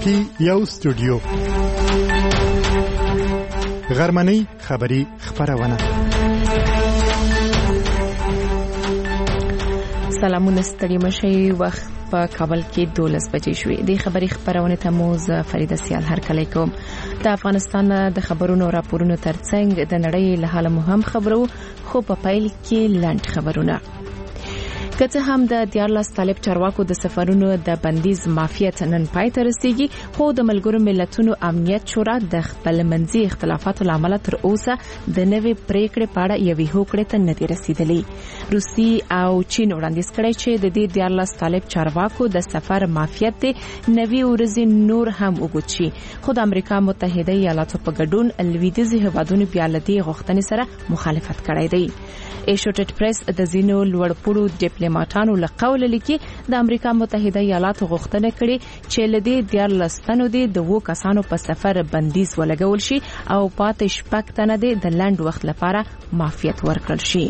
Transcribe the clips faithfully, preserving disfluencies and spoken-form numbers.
کې یو استودیو غرمنۍ خبری خبرونه. سلامونه ستړي مشي. وخت په کابل کې دولس بجې شوې. د خبری خبرونه ته مو ز فریده سیال هر کله کوم. د افغانستان د خبرونو راپورونو ترڅنګ د نړۍ له حاله مهم خبرو خو په پیل کې لاند خبرونه. کته هم د دیارلس طالب چارواکو د سفرونو د بندیز مافیات نن پای ته رسیدي، خو د ملګرو ملتونو امنیت شورا د خپل منځي اختلافاتو لامل تر اوسه د نوې پریکړې په اړه یوې هوکړې ته نه دی رسیدلی. روسي او چین وړاندیز کړی چې د دې دیارلس طالب چارواکو د سفر مافیات نوې ورځې نور هم وګوري، خو د امریکا متحده ایالاتو په ګډون لویدیځي هیوادونو بیا لدی غوښتنې سره مخالفت کړی دی. ایشوټډ پریس د زینو لوړپوړو ډیپلوماټانو له قوله لیکي د امریکا متحده ایالاتو غوښتنه کړې چې لدی دیارلس تنو دي د وو کسانو په سفر بندیز ولګول شي او پاتې شپږ تنه دي د لنډ وخت لپاره معافیت ورکړل شي.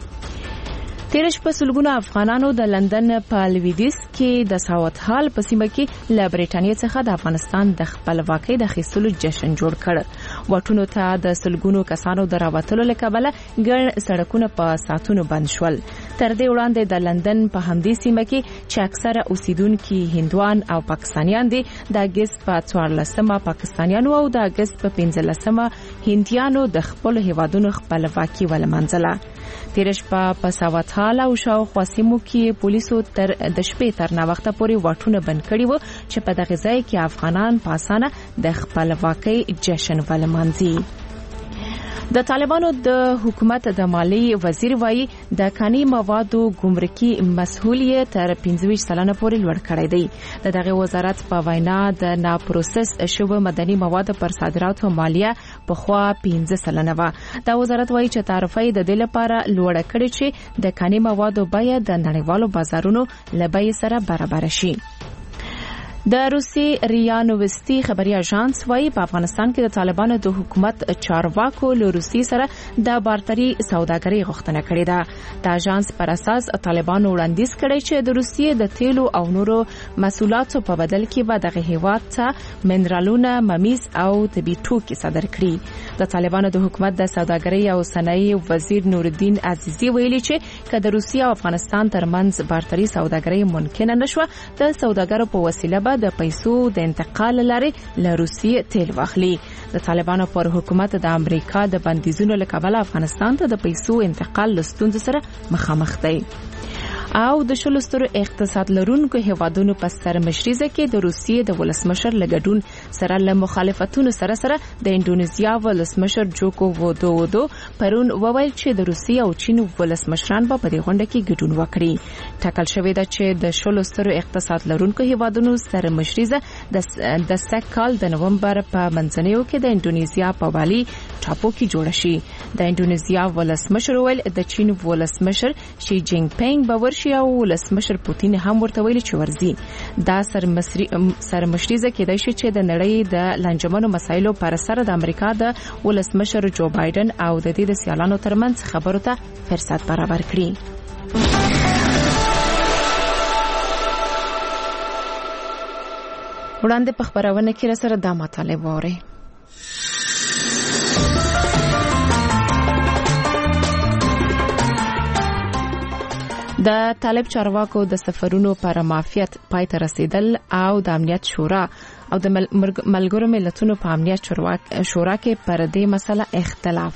تیرش په سلګونو افغانانو د لندن په لویدیس کې د ساوت هال په سیمه کې له بریټانیا څخه د افغانستان د خپلواکۍ د اخیستلو جشن جوړ کړ. واټونو ته د سلګونو کسانو د راوتلو لکبله ګڼ سړکونه په ساتونو بند شول. تر دې وړاندې د لندن په همدې سیمه کې چې اکثره اوسیدونکو هندوان او پاکستانیان دي، د اگست په څوارلسمه پاکستانیانو او د اگست په پنځلسمه هندیانو د خپل هیوادونو خپلواکي ولمنځله. تیرش په پساوت حال او شاوخوا سیمو کې پولیسو تر د شپې تر نه وخته پورې واټونه بند کړي وو چې په دغه ځای کې افغانان په اسانه د خپلواکۍ جشن ولمانځي. د طالبانو د حکومت د مالی وزیر وایي د کاني موادو ګمرکي مسؤلیت تر پنځه ویشت سلنه پورې لوړ کړی دی. د دغه وزارت په وینا د ناپروسس شوی مدني مواد پر صادراتو مالیه په خوا پنځه سلنه و. دا وزارت وایي چې تعرفه د دې لپاره لوړ کړي چې د کاني موادو بیه د نړیوالو بازارونو له بیې سره برابر شي. د روسي ریا نووستي خبري اژانس وايي په افغانستان کې د طالبانو د حکومت چارواکو له روسي سره د بارتري سوداګرۍ غوښتنه کړې ده. د اژانس پر اساس طالبانو وړاندیز کړی چې د روسیې د تیلو او نورو محصولاتو په بدل کې به دغه هیواد ته منرالونه، ممیز او طبي توکي صادر کړي. د طالبانو د حکومت د سوداګرۍ او صنایع وزیر نورالدین عزیزی ویلي چې کله د روسیې او افغانستان ترمنځ بارتري سوداګرۍ ممکن نشوه، د سوداګرو په وسیله د پیسو د انتقال لارې له روسیې تیل واخلي. د طالبانو پر حکومت د امریکا د بندیزونو له کبله افغانستان ته د پیسو انتقال له ستونزو سره مخامخ دی. او د شلو سترو اقتصاد لرونکو هیوادونو په سرمشریزه کې د روسیې د ولسمشر لګډون سره له مخالفتونو سره سره د انډونیزیا ولسمشر جوکو ویدودو پرون وویل چې د روسیې او چین ولسمشران به په دې غونډه کې ګډون وکړي. ټاکل شوې ده چې د شلو سترو اقتصاد لرونکو هیوادونو سرمشریزه د د سک کال د نومبر په منځنیو کې د انډونیزیا په بالي ټاپو کې جوړ شي. د انډونیزیا ولسمشر ویل د چین ولسمشر شي جینګ پینګ باور او ولسمشر پوتین هم ورته ویلي چې ورزي دا سرمشریزه کېدای شي چې د نړۍ د لنجمنو مسایلو پر سر د امریکا د ولسمشر جو بایدن او د دې د سیالانو ترمنځ خبرو ته فرصت برابر کړي. وړاندې په خبرونه کې سره د مطالب وره. د طالب چارواکو د سفرونو پر مافیات پای ته رسیدل او د امنیت شورا او د ملګرو ملتونو په امنیت شورا کې پر دې مسله اختلاف.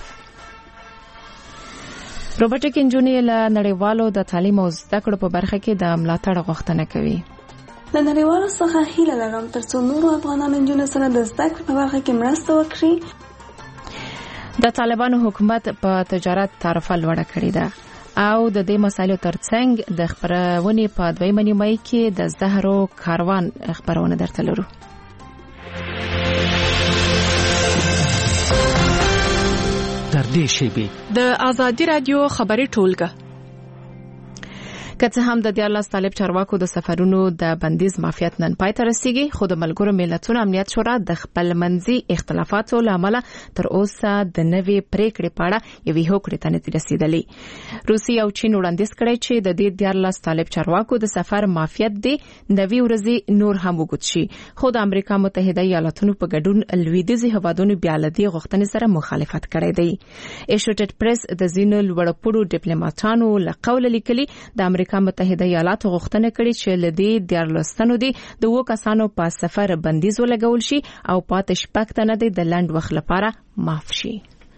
روبوټیک انجینری له نړیوالو د تعلیم او زده کړو په برخه کې د ملاتړ غوښتنه کوي. د نړیوالو څخه هیله لرم ترڅو نورو افغانانو انجونو سره د زده کړې په برخه کې مرسته وکړي. د طالبانو حکومت په تجارت تعرفه لوړه کړې ده او د دې مسایلو ترڅنګ د خبرونې په دویمه نیمه کې د زهرو کاروان خبرونه درته لرو. تر دې شی به د ازادي رادیو خبري ټولګه که څه هم د دیارلس طالب چارواکو د سفرونو د بندیز معافیت نن پای ته رسیږي، خو د ملګرو ملتونو امنیت شورا د خپل منځي اختلافاتو له امله تر اوسه د نوې پریکړې په اړه یوې هوکړې ته نه رسیدلې. روسیه او چین وړاندیز کړی چې د دې دیارلس طالب چارواکو د سفر معافیت دی نوې ورځې نور هم وګت شي، خو د امریکا متحده ایالاتونو په ګډون لویدیځي هیوادونو بیا له دې غوښتنې سره مخالفت کړی دی. ایسوسییټډ پریس د ځینو لوړپوړو ډیپلوماټانو له قوله لیکلي د امریکا متحده ایالاتو غوښتنه کړې چې له دې دیارلس تنو دي د وو کسانو په سفر بندیز ولګول شي او پاتې شپږ تنه دي د لنډ وخت لپاره معاف شي.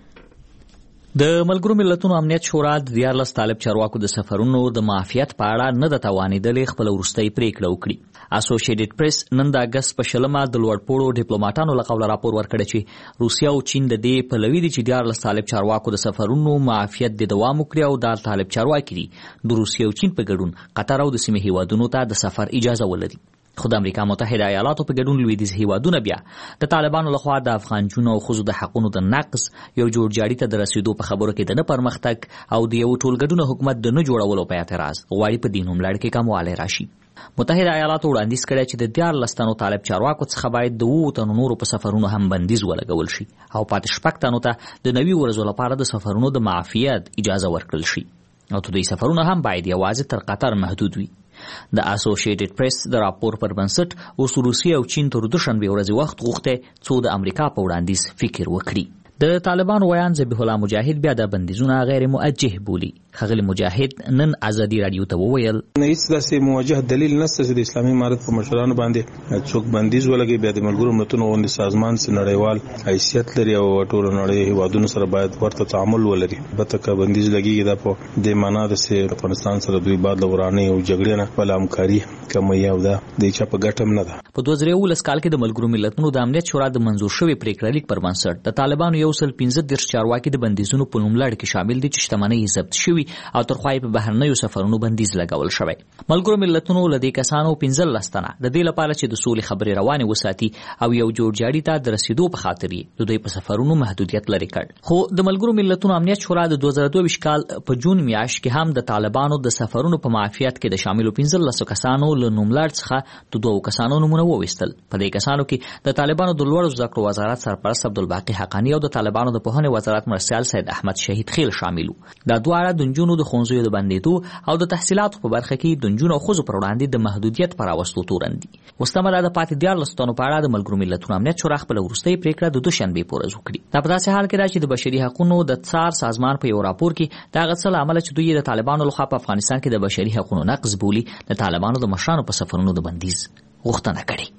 د ملګرو ملتونو امنیت شورا د دیارلس طالب چارواکو د سفرونو د معافیت په اړه نه د توانیدلې خپل وروستۍ پریکړه وکړي. اسوسییټډ پریس نن د اگست په شلمه د لوړپوړو ډیپلوماټانو له قوله راپور ورکړی چې روسیه او چین د دې پلوي دي چې دیارلس طالب چارواکو د سفرونو معافیت د دوام وکړي او د طالب چارواکي دي د روسیه او چین په ګډون قطر او د سیمې هیوادونو ته د سفر اجازه ولري. خو د امریکا متحده ایالاتو په ګډون لویدیځ هیوادونه بیا د طالبانو لخوا د افغان جنو او ښځو د حقوقو د نقض یو جوړجاړي ته د رسیدو په خبرو کې د نه پرمختګ او د یو ټولګډون حکومت د نه جوړولو په اعتراض غواړي په دې نوملړ کې کموالی راشي. متحده ایالاتو وړاندیز کړی چې د دیارلس تنو طالب چارواکو څخه باید د اووه تنو نورو په سفرونو هم بندیز ولګول شي او پاتې شپږ تنو ته د نوي ورځو لپاره د سفرونو د معافیت اجازه ورکړل شي او دوی سفرونه هم باید یوازې تر قطر محدود وي. د اسوسییټډ پریس د راپور پر بنسټ اوس روسیه او چین تر دوشنبه ورځې وخت غوښته څو د امریکا په وړاندیز فکر وکړي. د طالبانو ویان ذبیح الله مجاهد بیا د بندیزونه غیر موجه بولی. خغلی مجاهد نن ازادي رادیو ته وویل هیڅ داسې موجه دلیل نشته چې د اسلامي امارت په مشرانو باندې څوک بندیز ولګي. بیا د ملګرو ملتونو غونډې سازمان سره نړیوال حیثیت لري او ټول نړۍ هیوادونو سره باید ورته تعامل ولري. بته که بندیز لګي دا په د معنا د افغانستان سره دوی بعد لورانه او جګړې نه بل همکاري کوي او دا د چا په ګټم نه ده. په دوه زره یولس کال کې د ملګرو ملتونو د امنیت شورا د منزور شوی پریکړه لیک پر بنسټ د طالبانو یو سل پنځه دېرش چارواکي د بندیزونو په نوملړ کې شامل دي چې شتمنۍ ضبط شوي او تر خوا په بهرنیو سفرونو بندیز لګول شوی. ملګرو ملتونو له دې کسانو پنځلس تنه د دې لپاره چې د سولې خبرې روانې وساتي او یو جوړجاړي ته د رسیدو په خاطر یې د دوی په سفرونو محدودیت لري کړ. خو د ملګرو ملتونو امنیت شورا د دوه زره دوه کال په جون میاشت کې هم د طالبانو د سفرونو په معافیت کې د شاملو پنځلس کسانو له نوملړ څخه د دوه کسانو نومونه وویستل. په دې کسانو کې د طالبانو د لوړو زده کړو وزارت سرپرست عبدالباقي حقانی او د طالبانو د پوهنې وزارت مرسیال سید احمد شهید خیل شاملو. دا دواړه د نجونو د ښوونځیو د بندیدو او د تحصیلاتو په برخه کې د نجونو او ښځو پر وړاندې د محدودیت پر راوستو تورن دي. وستمه د پاتې دیارلس تنو په اړه د ملګرو ملتونو امنیت شورا خپل وروستۍ پریکړه د دوشنبه په ورځ وکړي. دا په داسې حال کې ده چې د بشري حقوقو د څار سازمان په یو راپور کې دا غڅ له عمل چې دوی د طالبانو لخوا په افغانستان کې د بشري حقوقو نقض بولی د طالبانو د مشرانو په سفرونو د بندیز غوښتنه کړې.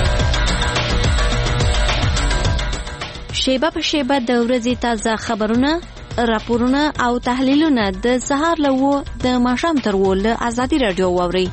شیبه په شیبه د ورځې تازه خبرونه، راپورونه او تحلیلونه د سهار له وو د ماښام تر وو له ازادي رادیو واوري.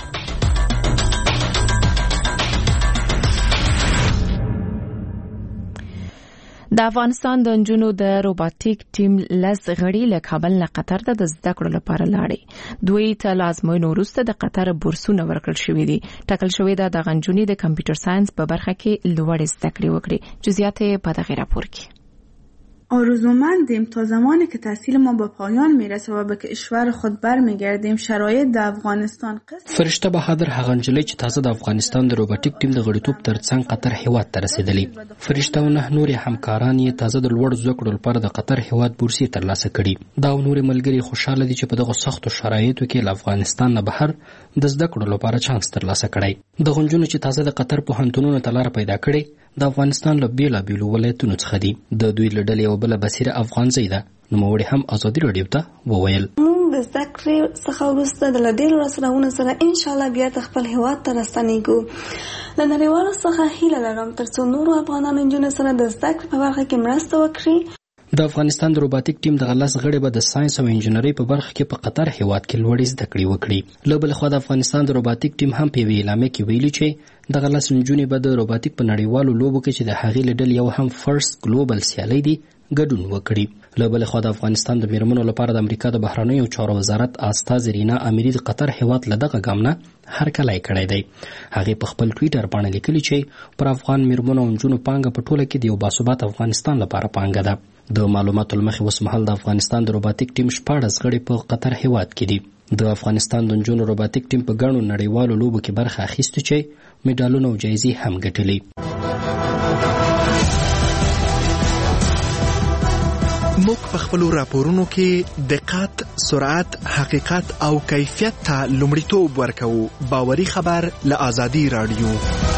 د افغانستان د نجونو د روباټیک ټیم لس غړي له کابل نه قطر ته د زده کړو لپاره لاړې. دوی ته لازموینو وروسته د قطر بورسونه ورکړل شوي دي. ټاکل شوی ده د غنجونې د کمپیوټر ساينس په برخه کې لوړ زده کړې وکړي. جزئیات په دغه راپور کې. آرزومندیم تا زمانی که تحصیل ما به پایان میرسه و به کشور خود برمیگردیم شرایط د افغانستان قصد. فرشته بهادر هغه نجلۍ چې تازه د افغانستان د روباټیک ټیم د غړیتوب ترڅنګ قطر هیواد ته رسیدلې. فرشته او نه نور همکاران یې تازه د لوړ زده کړو لپاره د قطر هیواد بورسي ترلاسه کړي. دا نور ملګري خوشاله دي چې په دغه سختو شرایطو کې له افغانستان نه بهر د زده کړو لپاره چانس ترلاسه کړي. د غنجونو چې تازه د قطر پوهنتونونو ته لار پیدا کړي د افغانستان له بیلابیلو ولایتونو څخه دي. د دوی له ډلې یو بله بصیره افغان زی ده. نوموړي هم ازادي رادیو ته وویل موږ د زده کړې څخه وروسته د ډېرو رسنیو سره ان شاء الله بیا خپل هیواد ته راستنیږو. له نړیوالو څخه هیله لرم ترڅو نورو افغانانو نجونو سره د زده کړې په برخه کې مرسته وکړي. د افغانستان د روباټیک ټیم د غلس غړي به د ساينس او انجنیري په برخه کې په قطر هیواد کې لوړې زده کړې وکړي. له بل خوا د افغانستان د روباټیک ټیم هم په اعلامیه کې ویلي چې د غلس نجونې به د روباټیک په نړیوالو لوبو کې چې د هغې له ډلې یو هم فرست ګلوبل سیالي دي ګډون وکړي. له بل خوا د افغانستان د میرمنو لپاره د امریکا د بهرنیو چارو وزارت استاذ رینا امیری د قطر هیواد له دغه ګام نه هرکلی کړی دی. هغې په خپل ټویټر باندې لیکلي چې پر افغان میرمنو او نجونو پانګه په ټوله کې د یو باثبات افغانستان لپاره پانګه ده. د معلوماتو له مخې اوس مهال د افغانستان د روباټیک ټیم شپاړس غړي په قطر هیواد کې دي. د افغانستان د نجونو روباتیک ټیم په ګڼو نړیوالو لوبو کې برخه اخیستې چې میډالونه او جایزې هم ګټلې. موږ په خپلو راپورونو کې دقت، سرعت، حقیقت او کیفیت ته لومړیتوب ورکوو. باوري خبر له آزادي راډیو.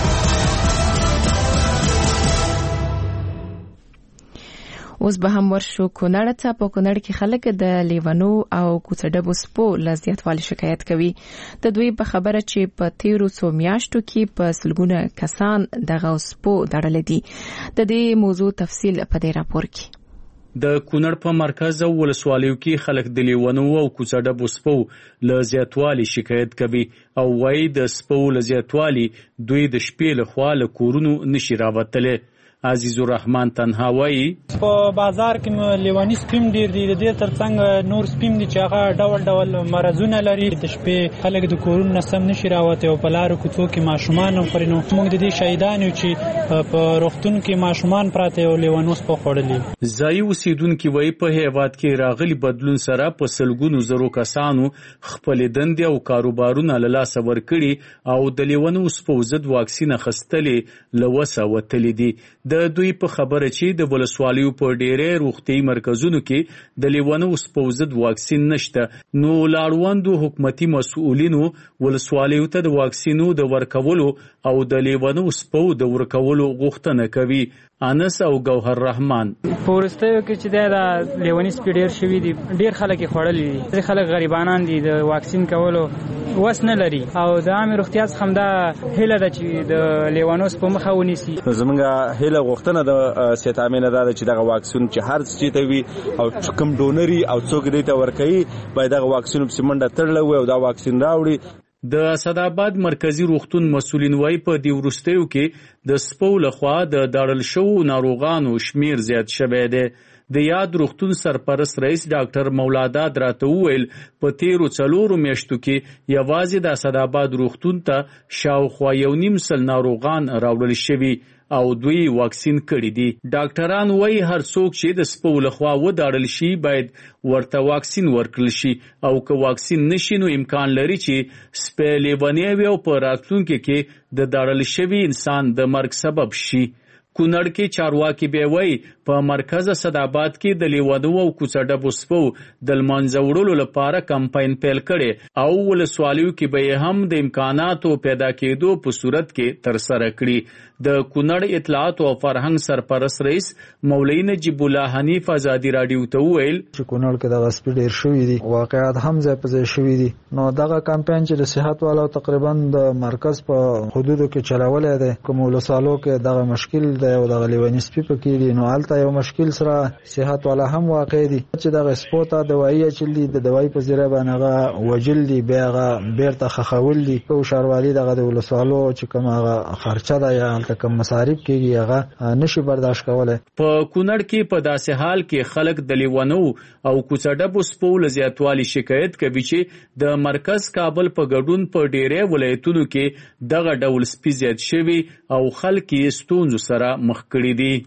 اوس به هم ورشو کونړ ته. په کونړ کې خلک د لیونو او کوڅه ډبو سپو له زیاتوالي شکایت کوي. د دوی په خبره چې په تیرو څو میاشتو کې په سلګونه کسان دغه سپو دړل دي. د دې موضوع تفصیل په دې راپور کې. د کونړ په مرکز او ولسوالیو کې خلک د لیونو او کوڅه ډبو سپو له زیاتوالي شکایت کوي او وايي د سپو له زیاتوالي دوی د شپې له خوا له کورونو نشي راوتلی. عزیز الرحمن تنهاوی په بازار کې لیوانی سپیم ډیر دي، د دې ترڅنګ نور سپیم دي چې هغه ډول ډول مرزونه لري. د شپې خلک د کورونو سم نشي راوته او په لارو کوڅو کې ماشومان هم خوري. نو موږ د دې شهیدان یو چې په روغتون کې ماشومان پراته او لیوانوس په خوړلې. ځای اوسیدونکو وایي په هیواد کې راغلي بدلون سره په سلګونو زرو کسانو خپل دندې او کاروبارونه له لاسه ورکړي او د لیوانوس په ضد واکسین اخیستلې لوسه وتلې دي. د دوی په خبره چې د ولسوالیو په ډېرې روغتي مرکزونو کې د لیوانوس په ضد واکسین نشته، نو لاړوندو حکومتي مسؤلینو ولسوالیو ته د واکسینو د ورکولو او د لیوانوس په د ورکولو غوښتنه کوي. انس او گوهر رحمان پورستیو کې چې دا لیونیس په ډیر شوی دي، ډیر خلک خړلې دي، ځکه خلک غریبانان دي، د واکسین کولو وس نه لري او د عام روغتیا څخه هم دا هیله ده چې د لیوانوس په مخه ونیسي. زمونږ هیله غوښتنه د سیت امینه ده چې دغه واکسین چې هر څه ته وي او کوم ډونري او څوک دې ته ورکوي باید دغه واکسین په سیمنډه تړل وي او دا واکسین راوړي. د اسداباد مرکزی روغتون مسؤلین وایي په دې وروستیو کې د سپو لخوا د داړل شوو ناروغانو شمیر زیات شوی دی. د یاد روغتون سرپرست رئیس ډاکټر مولاداد راته وویل په تیرو څلورو میاشتو کې یوازې د اسداباد روغتون ته شاوخوا یو نیم سل ناروغان راوړل شوي او دوی واکسین کړي دي. ډاکټران وایي هر څوک چې د سپو لخوا وداړل شي باید ورته واکسین ورکړل شي او که واکسین نشي نو امکان لري چې سپی لیونی وي او په راتلونکي کې د داړل شوي انسان د مرګ سبب شي. کونړ کې چارواکي به وایي په مرکز اسداباد کې د لیوانو او کوڅه ډبو سپو د لمانځه وړلو لپاره کمپاین پیل کړي او ولسوالیو کې به هم د امکاناتو پیدا کېدو په صورت کې ترسره کړي. د کونړ اطلاعات او فرهنګ سرپرست رئیس مولوی نجیب الله حنیف آزادي راډیو ته وویل چې کونړ کې دغه سپی ډیر شوي دي، واقعات هم ځای په ځای شوي دي. نو دغه کمپاین چې د صحت والو تقریبا د مرکز په حدودو کې چلولای دی، کوم ولسوالو کې دغه مشکل دی او دغه لیونی سپی پکې دي، نو هلته یو مشکل سره صحت والا هم واقع دي چې دغه سپو ته دوايي اچول دي، د دوايي په ذریعه باندې هغه وجل دي، بیا هغه بیرته خخول دي. او شاروالي دغه د ولسوالو چې کوم هغه خرچه ده یا هلته کوم مصارف کېږي هغه نشي برداشت کولای. په کونړ کې په داسې حال کې خلک د لیوانو او کوڅه ډبو سپو له زیاتوالي شکایت کوي چې د مرکز کابل په ګډون په ډېرې ولایتونو کې دغه ډول سپي زیات شوي او خلک یې ستونزو سره مخ کړي دي.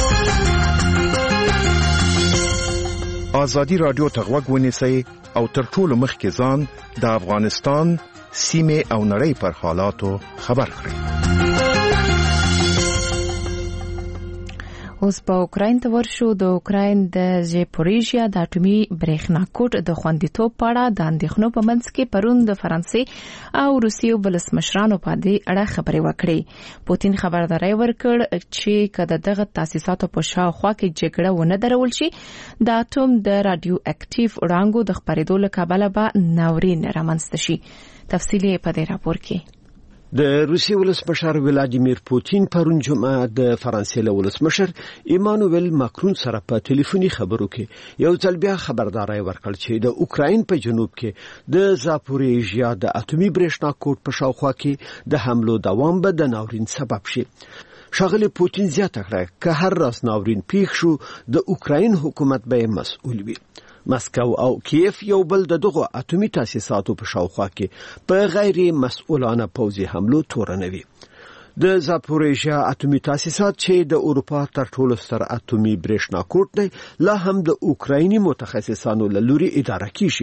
آزادي رادیو ته غوږ ونیسئ او تر ټولو مخکې ځان د افغانستان سیمې او نړۍ پر حالاتو خبر کړئ. اوس په اوکراین ته ورشو. د اوکراین د زاپوریژیا د اټومي برېښنا کوټ د خوندیتوب په اړه د اندېښنو په منځ کې پرون د فرانسې او روسیې ولسمشرانو په دې اړه خبرې وکړې. پوتین خبرداري ورکړ چې کله دغه تاسیساتو په شاوخوا کې جګړه ونه درول شي د اټوم د رادیو اکټیو وړانګو د خبرېدو له کبله به ناورین رامنځته شي. تفصیلي په دې راپور کې. د روسیې ولسمشر ولادیمیر پوتین پرون جمعه د فرانسې له ولسمشر ایمانوئل ماکرون سره په ټلیفوني خبرو کې یو ځل بیا خبرداري ورکړ چې د اوکراین په جنوب کې د زاپوریژیا د اټومي برېښنا کوټ په شاوخوا کې د حملو دوام به د ناورین سبب شي. ښاغلی پوتین زیاته کړه که هر راز ناورین پیښ شو د اوکراین حکومت به مسؤل وي. مسکو او کیف یو بل د دغه اټومي تاسیساتو په شاوخوا کې په غیر مسؤلانه پوځي حملو تورنوي. د زاپوریژیا اټومي تاسیسات چې د اروپا تر ټولو ستر اټومي برېښنا کوټ دی لا هم د اوکرایني متخصصانو له لوري اداره کیږي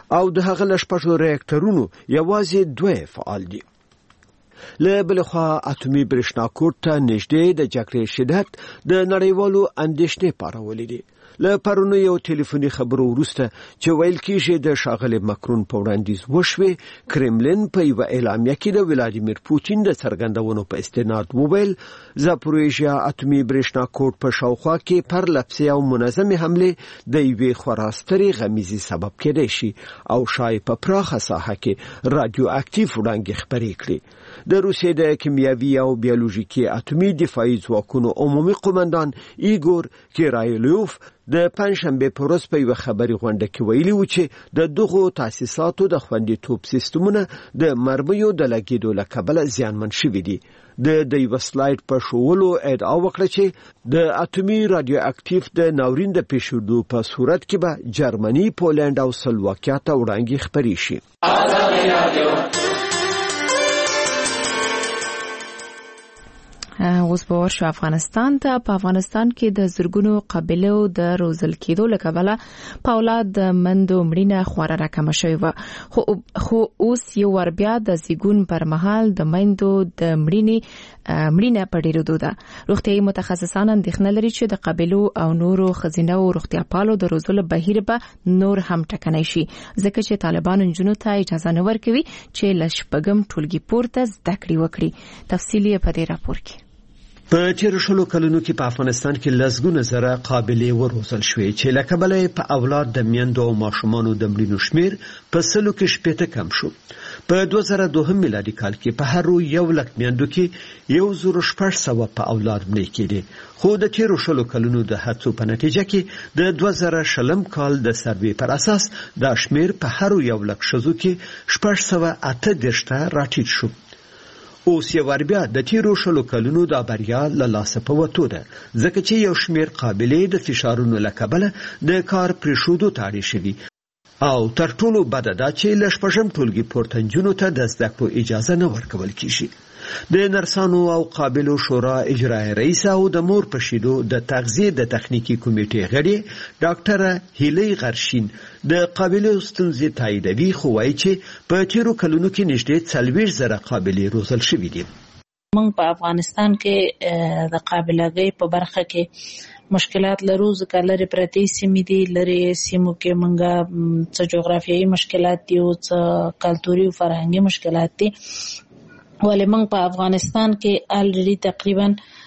او د هغه لشپږو ریاکټرونو یوازې دوه فعال دي. له بل خوا اتومي برېښنا کوټ ته نږدې د جګړې شدت د نړیوالو اندېښنې پارولې دي. له پرونی یو ټلیفوني خبرو وروسته چې ویل کېږي د ښاغلي ماکرون په وړاندیز وشوې، کرملین په یوه اعلامیه کې د ولادیمیر پوتین د څرګندونو په استناد وویل زاپوریژیا اتومي برېښنا کوټ په شاوخوا کې پرلپسې او منظمې حملې د یوې خورا سترې غمیزې سبب کېدای شي او شاید په پراخه ساحه کې رادیو اکټیو وړانګې خپرې کړي. د روسیې د کیمیاوي او بیولوژیکي اتومي دفاعي ځواکونو عمومي قومندان ایګور کیرایلوف د پنځشنبه په ورځ په یو خبري غونډه کې ویلي و چې د دغو تاسیساتو د خوندیتوب سیستمونه د مرمیو د لګیدو له کبله زیانمن شوي دي. د د یو سلاید په شوولو ادعا وکړه چې د اتومي رادیو اکټیو د ناورین د پیښېدو په صورت کې به جرمني، پولند او سلواکیا ته وړاندې خپرې شي. اوس به ورشو افغانستان ته. په افغانستان کې د زرګونو قبیلو د روزل کېدو له کبله په اولاد د مندو مړینه خورا راکمه شوې وه، خو خو اوس یو ور بیا د زیږون پر مهال د میندو د مړینې مړینه په ډېرېدو ده. روغتیایي متخصصان اندېښنه لري چې د قبیلو او نورو ښځینه او روغتیاپالو د روزلو بهیر به نور هم ټکنی شي، ځکه چې طالبان نجونو ته اجازه نه ورکوي چې له شپږم ټولګي پورته زده کړې وکړي. تفصیل یې په دې راپور کې. په تیر شلو کلونو کې په افغانستان کې لسګونه زره قابلې وروزل شوې چې له کبله په اولاد د میندو او ماشومانو د مړینو شمیر په سلو کې شپېته کم شو. په دوه زره دوهم میلادي کال کې په هر یو لک میندو کې یو زر شپږ سوه په اولاد مړې کېدې، خو د تیر شلو کلونو د هڅو په نتیجه کې د دوه زره شلم کال د سروې پر اساس دا شمیر په هر یو لک ښځو کې شپږ سوه اته دېرش ته راټیټ شو. اوس یو ور بیا د تیرو شلو کلونو دا بریا له لاسه په وتو ده، ځکه چې یو شمیر قابلې د فشارونو له کبله د کار پرېښودو ته اړ شوي او تر ټولو بده ده چې له شپږم ټولګي پورته نجونو ته د زده کړو اجازه نه ورکول کیږي. د نرسانو او قابلو شورا اجرایي رئیس او د مور په شیدو د تغذیه د تخنیکی کمیټې غړي ډاکټر هیلې غرشین د قابلو ستونزې تاییدوي، خو وایي چې په تیرو کلونو کې نږدې څلوېښت زره قابلې روزل شوي دي. موږ په افغانستان کې د قابلګۍ په برخه کې مشکلات لرو، ځکه لري پرتې سیمې دي. لري سیمو کې موږ څه جغرافیایي مشکلات دي او څه کلتوري او فرهنګي مشکلات دي. ولې موږ په افغانستان کې الریډي تقریبا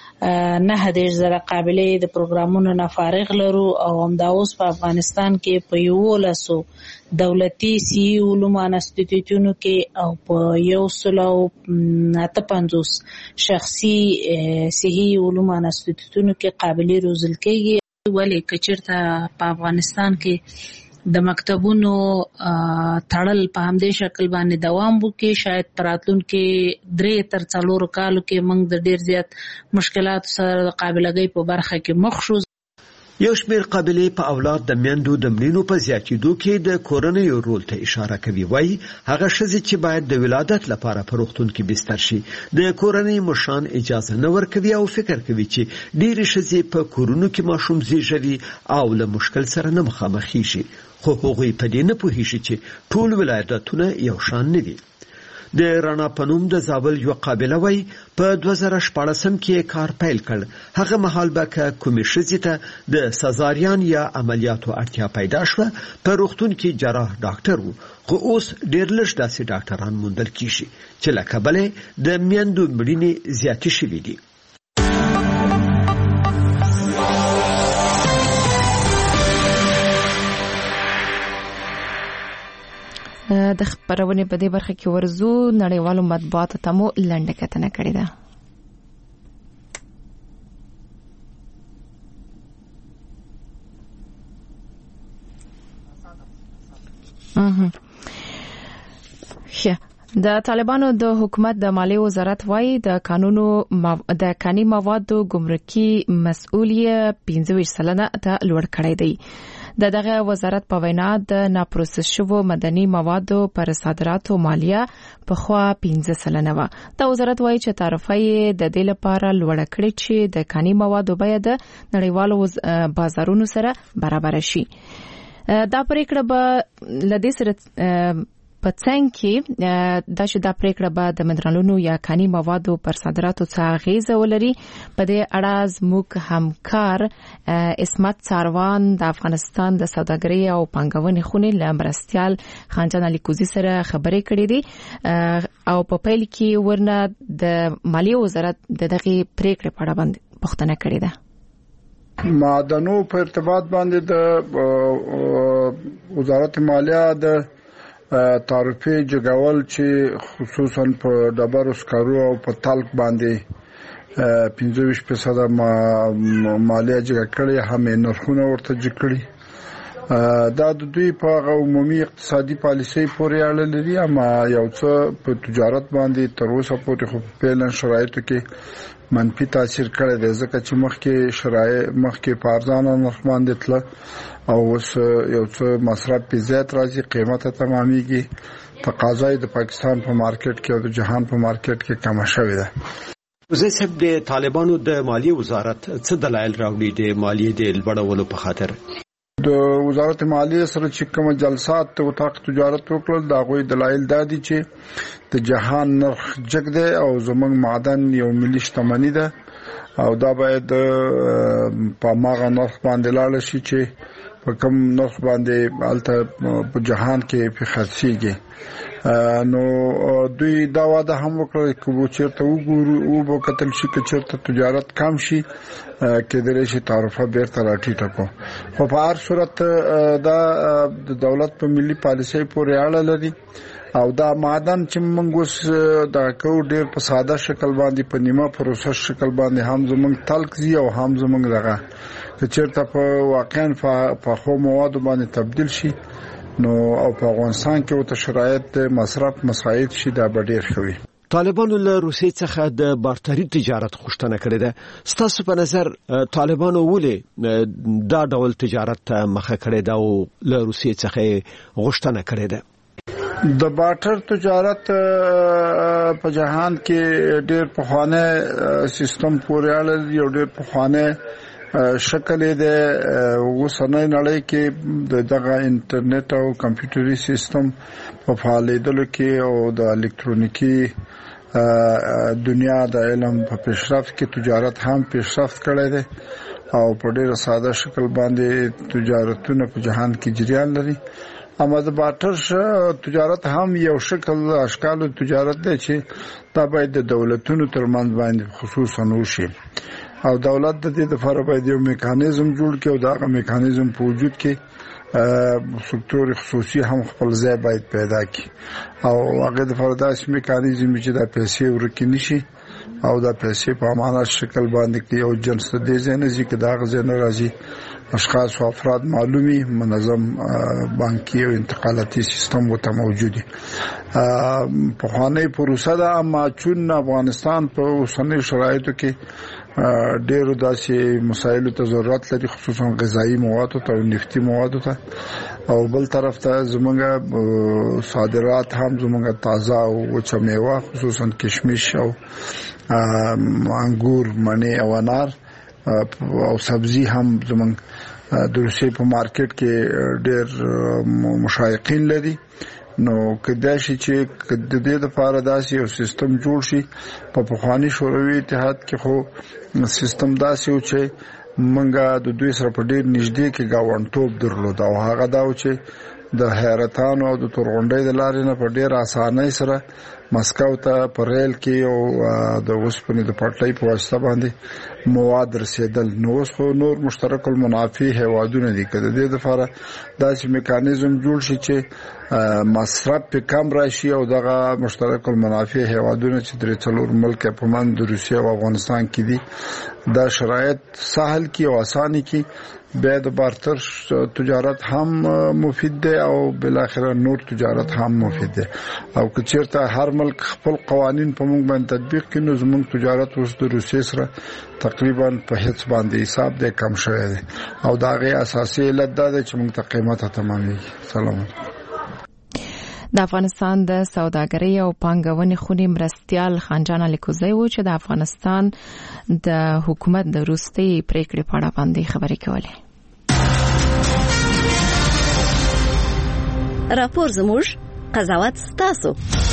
نه دېرش زره قابلې د پروګرامونو نه فارغ لرو او همدا اوس په افغانستان کې په یولسو دولتي صحي علومو انسټیټیوټونو کې او په یو سل او اته پنځوس شخصي صحي علومو انسټیټیوټونو کې قابلې روزل کېږي. ولې که چېرته په افغانستان کې د مکتبونو تړل په همدې شکل باندې دوام وکړي، شاید په راتلونکي درې تر څلورو کالو کې موږ د ډېر زیات مشکلاتو سره د قابلګۍ په برخه کې مخ شو. یو شمیر قابلې په اولاد د میندو د مړینو په زیاتېدو کې د کورنیو رول ته اشاره کوي. وایي هغه ښځې چې باید د ولادت لپاره په روغتون کې بستر شي د کورنۍ مشران اجازه نه ورکوي او فکر کوي چې ډېرې ښځې په کورونو کې ماشوم زیږوي او له مشکل سره نه مخامخېږي، خو هغوی په دې نه پوهېږي چې ټول ولایتونه یو شان نه وي. د رانا پنوم د زابل یو قابله وای په دوه زره شپاړسم کې کار پیل کړ. هغه مهال به که کومې ښځې ته د سزاریان یا عملیاتو اړتیا پیدا شوه په روغتون کې جراح ډاکټر و، خو اوس ډېر لږ داسې ډاکټران موندل کیږي چې له کبله د میندو مړینې زیاتې شوي دي. د خبرونې په دې برخه کې ورزو نړیوالو مطبوعاتو ته مو لنډه کتنه کړې ده. د طالبانو د حکومت د مالیې وزارت وايي د قانونو د کاني موادو ګمرکي مسؤلیت پنځه ویشت سلنه ته لوړ کړی دی. د دغه وزارت په وینا د ناپروسس شوو مدني موادو پر صادراتو مالیه په خوا پنځه سلنه و. د وزارت وايي چې تعرفه یې د دې لپاره لوړ کړی چې د کاني موادو بیه د نړیوالو بازارونو سره برابر شي. دا پریکړه به لدې سره په څنګه کې دا چې دا پریکړه به د منرالونو یا کاني موادو پر صادراتو څخه اغیزه ولري. په دې اړه زموږ همکار اسمت ساروان د افغانستان د سوداګرۍ او پانګونې خونې له مرستیال خانجان الیکوزي سره خبرې کړې دي او په پیل کې ورنه د مالیې وزارت د دغه پریکړې په اړه باندې پوښتنه کړې ده. معدنو په ارتباط باندې د وزارت مالیه د تعرفه جګول چې خصوصا په ډبرو سکرو او په تلک باندې پنځه ویشت فیصد مالیه جګه کړې هم نرخونه ورته جګ کړي. دا د دوی په عمومي اقتصادي پالیسۍ پورې اړه لري اما یو څه په تجارت باندې تر اوسه پورې خو په پیلن شرایطو کې منفي تاثیر کړی دی ځکه چې مخکې شرایط مخکې په ارزانه نرخ باندې تله او اوس یو څه مصرف په زیات راځي قیمت تمامېږي تقاضا د پاکستان په مارکیټ کې او د جهان په مارکیټ کې کم شوې ده. وزیر صاحب د طالبانو د مالیې وزارت څه دلایل راوړي د مالیې د لوړولو په خاطر؟ د وزارت مالیې سره چې کوم جلسات او تاق تجارت وکړل دا غوي دلایل دادي چې د جهان نرخ جګ دی او زمونږ معدن یو ملي شتمنۍ ده او دا باید په ماغه نرخ باندې لاړ شي چې په کوم نرخ باندې الته په جهان کې په خرڅيږي. نو دوی دا واده هم وکړل چې چیرته وګورو او په کتل شي چې چیرته تجارت کم شي کې درې شي تعرفه بیرته راټیټه کو. خو په هر صورت دا د دولت په ملي پالیسۍ پورې اړه لري او دا معدن چې موږ اوس دا کو ډیر په ساده شکل باندې په نیمه پروسس شکل باندې هم زموږ تلک زی او هم زموږ دغه چې چیرته په واقعا په خو مواد باندې تبدیل شي نو او په افغانستان کې وته شرایط مصرف مساعد شي دا به ډیر خوي. طالبانو له روسیې څخه د بارتري تجارت غوښتنه کړې ده. ستاسو په نظر طالبانو ولې دا ډول تجارت ته مخه کړې ده او له روسیې څخه غوښتنه کړې ده؟ د بارتر تجارت په جهان کې ډیر پخوانه سیستم پورې اړه لري او ډیر پخوانه شکل دی. وسنۍ نړۍ کې دغه انټرنیټ او کمپیوټري سیستم په فعالیدلو کې او د الکترونیکي دنیا د علم په پیشرفت کې تجارت هم پیشرفت کړی دی او په ډیر ساده شکل باندې تجارتونه په جهان کې جریان لري. اما د بارتر تجارت هم یو شکل اشکال تجارت دی چې دا باید د دولتونو ترمنځ باندې خصوصا وشي او دولت د دې لپاره باید یو میکانیزم جوړ کړي او دا میکانیزم په وجود کې سکتور خصوصي هم خپل ځای باید پیدا کړي او هغه د لپاره داسې میکانیزم چې د پیسې ورکې نشي او د پیسې په امانت شکل باندې کې یو جنس د دې ځای نه چې دا غزنه راځي اشخاص او افراد معلومي منظم بانکي او انتقالاتي سیستم وته موجودي. په خواني پروسه ده اما چون افغانستان په اوسنۍ شرایطو کې ډېر داسې مسایلو ته ضرورت لري خصوصا غذایی مواد او نفتي مواد ته او بل طرف ته زمونږ صادرات هم زمونږ تازه او چمیوه خصوصا کشمش او انګور منی او انار او سبزی هم زمونږ د روسیې په مارکیټ کې ډېر مشایقین لري. نو کدا شي چې د دې لپاره داسې یو سیستم جوړ شي په پخوانی شوروي اتحاد کې خو سیستم داسې و چې منګه د دوی سره په ډېر نږدې کې گاونټوب درلود او هغه دا و چې د حیرتان او د تورغونډۍ د لارې نه په ډېر اسانۍ سره مسکو ته په ریل کې او د اوسپنې د پټلۍ په واسطه باندې مواد رسیدل. نو اوس خو نور مشترک المنافع هیوادونه دي که د دې لپاره داسې میکانیزم جوړ شي چې مصرف په کم راشي او دغه مشترک المنافع هیوادونه چې درې څلور ملک په من د روسیې او افغانستان کې دي دا شرایط سهل کی او اساني کی بیا د بارتر تجارت هم مفید دی او بل اخر نور تجارت هم مفید دی او که چیرته هر ملک خپل قوانین په موږ باندې تطبیق کړي نو زموږ تجارت اوس د روسیې سره تقریبا په هیڅ باندې حساب دی کم شوی دی او دا غي اساسي علت دا دی چې موږ ته قیمت تمامېږي. سلام. د افغانستان د سوداګرۍ او پانګونې خونې مرستیال خانجان الیکوزی و چې د افغانستان د حکومت د وروستۍ پریکړې په اړه باندې خبرې کولې. راپور زموږ، قضاوت ستاسو.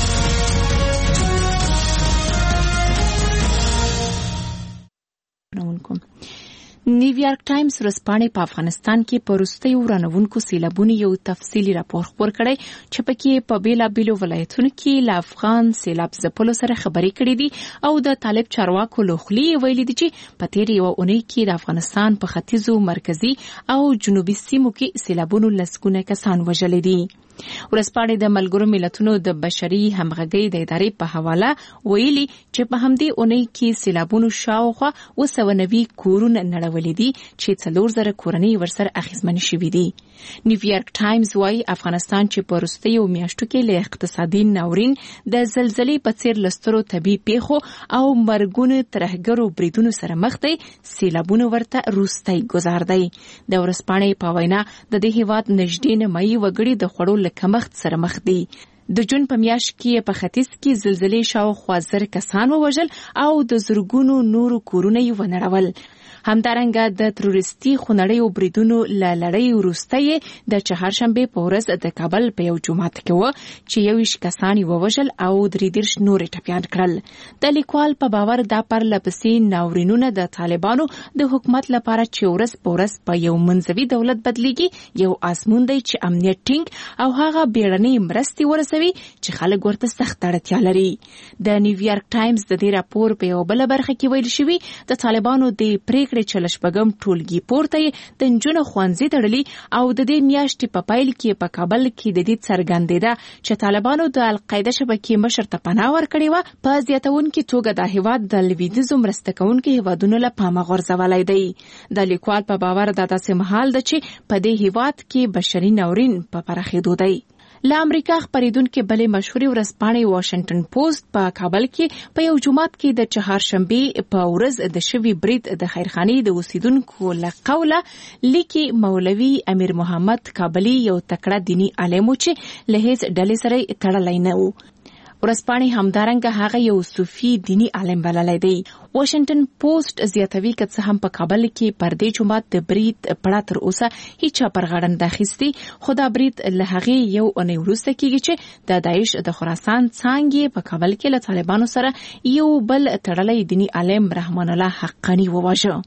نیویارک ټایمز ورځپاڼې په افغانستان کې په وروستیو ورانوونکو سیلابونو یو تفصیلي راپور خپور کړی چې پکې په بیلابیلو ولایتونو کې له افغان سیلاب ځپلو سره خبرې کړې دي او د طالب چارواکو له خولې ویلي دي چې په تېرې یوه اونۍ کې د افغانستان په ختیځو، مرکزي او جنوبي سیمو کې سیلابونو لسګونه کسان وژلي دي. ورځپاڼې د ملګرو ملتونو د بشري همغږۍ د ادارې په حواله ویلي چې په همدې اونۍ کې سیلابونو شاوخوا اوه سوه نوي کورونه نړولي دي چې څلور زره کورنۍ ورسره اخیستمنې شوي دي. نیویارک ټایمز وايي افغانستان چې په وروستیو میاشتو کې له اقتصادي ناورین، د زلزلې په څېر لسترو طبیعي پیښو او مرګونو ترهګرو بریدونو سره مخ دی، سیلابونو ورته وروستی ګزار دی. د ورځپاڼې په وینا د دې هېواد نږدې نیمایي وګړي د خوړو له کمښت سره مخ دي. د جون په میاشت کې په ختیځ کې زلزلې شاوخوا زر کسان ووژل او د زرګونو نورو کورونه یې ونړول. همدارنګه د تروریستي خونړیو بریدونو له لړۍ وروسته د چهارشنبې په ورځ د کابل په یو جومات کې و چې یوویشت کسان یې ووژل او درې دېرش نورې ټپیان کړل. د لیکوال په باور دا پرله پسې ناورینونه د طالبانو د حکومت لپاره چې ورځ په ورځ په یو منځوي دولت بدلیږي یو آزمون دی چې امنیت ټینګ او هغه بیړنۍ مرستې ورسوي چې خلک ورته سخت اړتیا لري. د نیویارک ټایمز د دې راپور په یو بله برخه کې ویل شوي د طالبانو د پریکړې چې له شپږم ټولګي پورته یې د نجونو ښوونځي تړلي او د دې میاشتې په پیل کې په کابل کې د دې څرګندېده چې طالبانو د القاعده شبکې مشر ته پناه ورکړې وه په زیاتونکې توګه دا هېواد د لویدیځو مرسته کوونکو هېوادونو له پامه غورځولی دی. د لیکوال په باور دا داسې مهال ده چې په دې هېواد کې بشري ناورین په پراخېدو دی. له امریکا خپریدونکې بلې مشهورې ورځپاڼې واشنګټن پوسټ په کابل کې په یو جومات کې د چهارشنبې په ورځ د شوي برید د خیرخانې د اوسیدونکو له قوله لیکي مولوي امیر محمد کابلي یو تکړه دیني عالم و چې له هیڅ ډلې سره تړلی نه و. ورځپاڼې همدارنګه هغه یو صوفي دیني عالم بللی دی. واشنګټن پوسټ زیاتوي که څه هم په کابل کې پر دې جومات د برید پړه تر اوسه هیچا پر غاړه نه ده اخیستې، خو دا برید له هغې یو اونۍ وروسته کېږي چې د داعش د خراسان څانګې په کابل کې له طالبانو سره یو بل تړلی دیني عالم رحمان الله حقانی وواژه.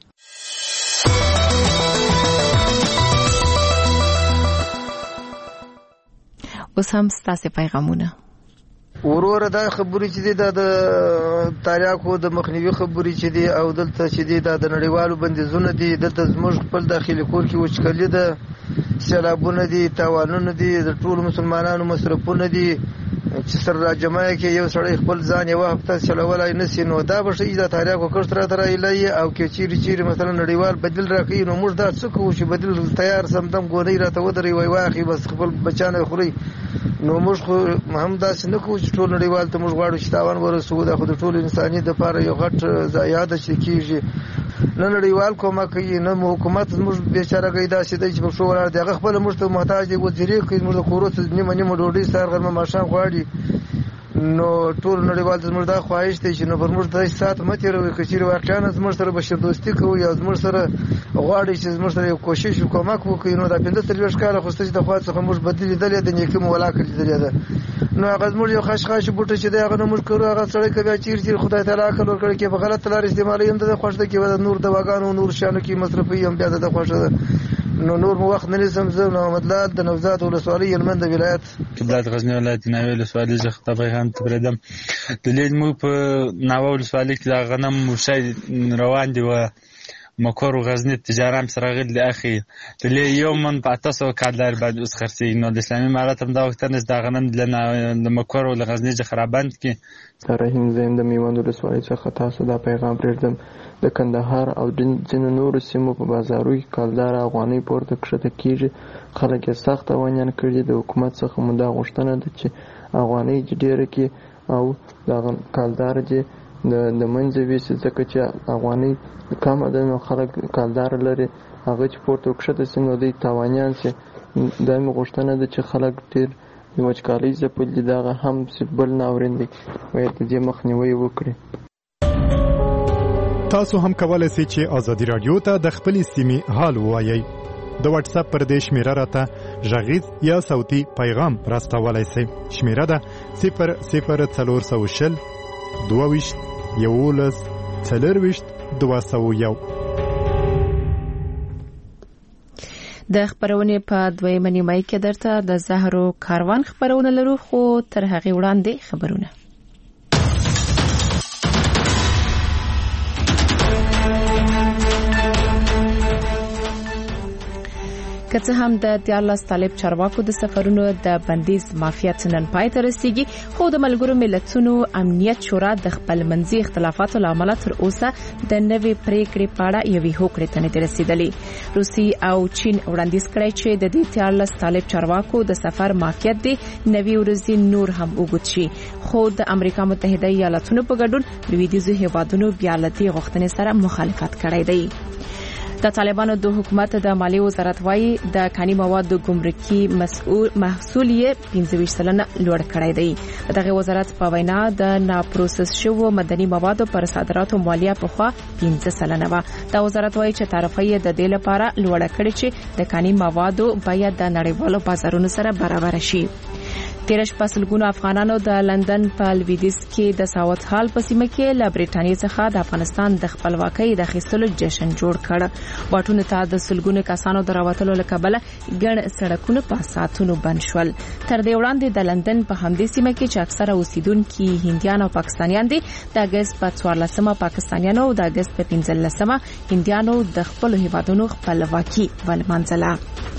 اوس هم ستاسې پیغامونه. وروره دا خبرې چې دي دا د تاریاکو د مخنیوي خبرې چې دي او دلته چې دي دا د نړیوالو بندیزونه دي، دلته زموږ خپل داخلي کور کې وچکلي ده، سیلابونه دي، تاوانونه دي، د ټولو مسلمانانو مصرفونه دي چې سره راجمع کې یو سړی خپل ځان یوه هفته چلولی نه شي، نو دا به ښیي دا تاریاکو کښت راته رایلی او که چیرې چیرې مثلا نړیوال بدیل راکوي نو موږ دا څه کوو چې بدیل تیار سمدم ګونۍ راته ودروي وایي واخلي بس خپل بچیان یې خوري. نو موږ خو هم داسې نه کوو چې ټول نړیوال ته موږ غواړو چې تاوان ورسوو، دا خو د ټول انساني دپاره یو غټ ضایعه ده چې کېږي. نه نړیوال کومک کوي نه حکومت زموږ بېچارهګۍ داسې دی چې په پښو ولاړ دی، هغه خپله موږ ته محتاج دی، وزیرې کوي، موږ د کورو ته نیمه نیمه ډوډۍ سهار غرمه ماښام غواړي. نو ټول نړیوال ته زموږ دا خواهش دی چې نو پر موږ داسې ساعت مه تېروئ، که چېرې واقعا زموږ سره بشردوستي کوئ او زموږ سره غواړئ چې زموږ سره یو کوشش کومک وکړئ، نو دا پنځه څلوېښت کاله خو ستاسې د خوا څخه موږ بدي لیدلې ده، نیکي مو ولاکه لیدلې ده. نو هغه زموږ یو خشخاش بوټی چې دی هغه نه موږ کرو، هغه سړی که بیا چیرې چیرې خدای تعالی عقل ورکړی کې په غلطه لار استعمالوي هم د ده خوښ ده، کې به د نور دواګانو نور شیانو کې مصرفوي هم بیا د ده خوښه ده. نو نور مو وخت نه نیسم، زه محمد لال د نوزاد ولسوالۍ هلمند ولایت قبلات غزني ولایت ناوې ولسوالۍ څخه ته پیغام ته پرېږدم. د لید موږ په ناوه ولسوالۍ کې دا غنم موشی روان دي و مکور و غزني تجاران سره غلي اخي د لې یو من په اته سوه کالدار باندې اوس خرڅېږي. نو د اسلامي امارت هم دا وخت نه دا غنم د مکور و غزني څخه رابند کې. رحیم زیم د میوند ولسوالۍ څخه تاسو دا پیغام پرېږدم. د کندهار او ځینو نورو سیمو په بازارو کې کالدار افغانۍ پورته کښته کېږي، خلک یې سخت اوانیان کړي. د حکومت څخه مو دا غوښتنه ده چې افغانۍ چې ډېره کړي او دغه کالدار چې د منځه ویسي، ځکه چې افغانۍ کمه ده نو خلک کالدار لري، هغه چې پورته کښته سي نو دوی تاوانیان سي. دا مې غوښتنه ده چې خلک ډېر د وچکالۍ ځپلي دي، دغه هم بل ناورین دی، باید د دې مخنیوی وکړي. تاسو هم کولای شئ چې ازادي راډیو ته د خپلې سیمې حال ووایئ. د واتس اپ پر دې شمیره راته غږیز یا صوتي پیغام راستولای شئ. شمیره ده صفر صفر څلور سوه شل دوه ویشت یولس څلرویشت دوه سوه یو. د خبرونې په دویمه نیمه کې درته د زهرو کاروان خبرونه لرو، خو تر هغې وړاندې خبرونه. که څه هم د دیارلس طالب چارواکو د سفرونو د بندیز مافیات نن پای ته رسیږي، خو د ملګرو ملتونو امنیت شورا د خپل منځي اختلافاتو له امله تر اوسه د نوې پریکړې په اړه یوې هوکړې ته نه دي رسیدلي. روسي او چین وړاندیز کړی چې د دې دیارلس طالب چارواکو د سفر مافیات دی نوې ورځې نور هم وګت شي، خو د امریکا متحده ایالاتونو په ګډون لویدیځو هیوادونو بیا له دې غوښتنې سره مخالفت کړی دی. د طالبانو د حکومت د مالی وزارت وايي د کاني موادو ګمرکي مسؤل محصول یې پنځه ویشت سلنه لوړ کړی دی. دغه وزارت په وینا د ناپروسس شوو مدني موادو پر صادراتو مالیه په خوا پنځه سلنه و. دا وزارت وايي چې تعرفه یې د دې لپاره لوړ کړی چې د کاني موادو باید د نړیوالو بازارونو سره برابر شي. تیرش پسلګونو افغانانو د لندن په لویدیس کې د ساوث هال په سیمه کې له بریټانیا څخه د افغانستان د خپلواکۍ د اخیستلو جشن جوړ کړ. واټونو ته د سلګونو کسانو د راوتلو له کبله ګڼ سړکونه په ساعتونو بند شول. تر دې وړاندې د لندن په همدې سیمه کې چې اکثره اوسیدونکي هندیان او پاکستانیان دي، د اګست په څوارلسمه پاکستانیانو او د اګست په پنځلسمه هندیانو د خپل هیوادونو خپلواکي ولمانځله.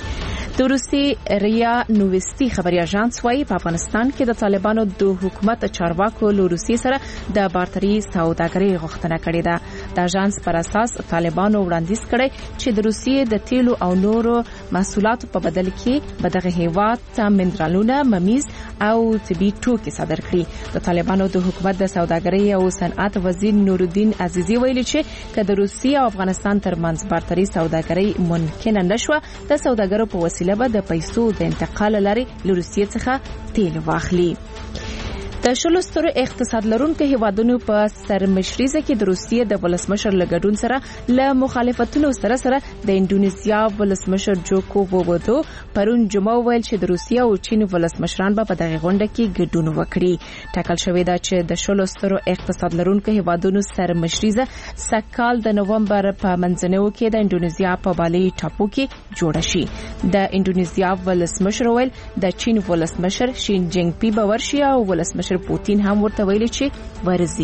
د روسي ریا نووستي خبري اژانس وايي په افغانستان کې د طالبانو د حکومت چارواکو له روسي سره د بارتري سوداګرۍ غوښتنه کړې ده. د اژانس پر اساس طالبانو وړاندیز کړی چې د روسي د تیلو او نورو محصولاتو په بدل کې به دغه هیواد ته منرالونه، ممیز او طبي توکي صادر کړي. د طالبانو د حکومت د سوداګرۍ او صنعت وزیر نورالدین عزیزي ویلي چې که د روسي او افغانستان ترمنځ بارتري سوداګرۍ ممکنه نشوه، د سوداګرو په وسیله به د پیسو د انتقال لري له روسیې څخه تیل واخلي. د شلو سترو اقتصاد لرونکو هیوادونو په سرمشریزه کې د روسیې د ولسمشر لګډون سره له مخالفتونو سره سره د انډونیزیا ولسمشر جوکو ویدودو پرون جمعه ویل چې د روسیې او چین ولسمشران به په دغه غونډه کې ګډون وکړي. ټاکل شوې ده چې د شلو سترو اقتصاد لرونکو هیوادونو سرمشریزه سکهال د نومبر په منځنیو کې د انډونیزیا په بالي ټاپو کې جوړه شي. د انډونیزیا ولسمشر ویل د چین ولسمشر شین جینګ پی به ورشي او ولسمشر پوتین هم ورته ویلي چې ورزي.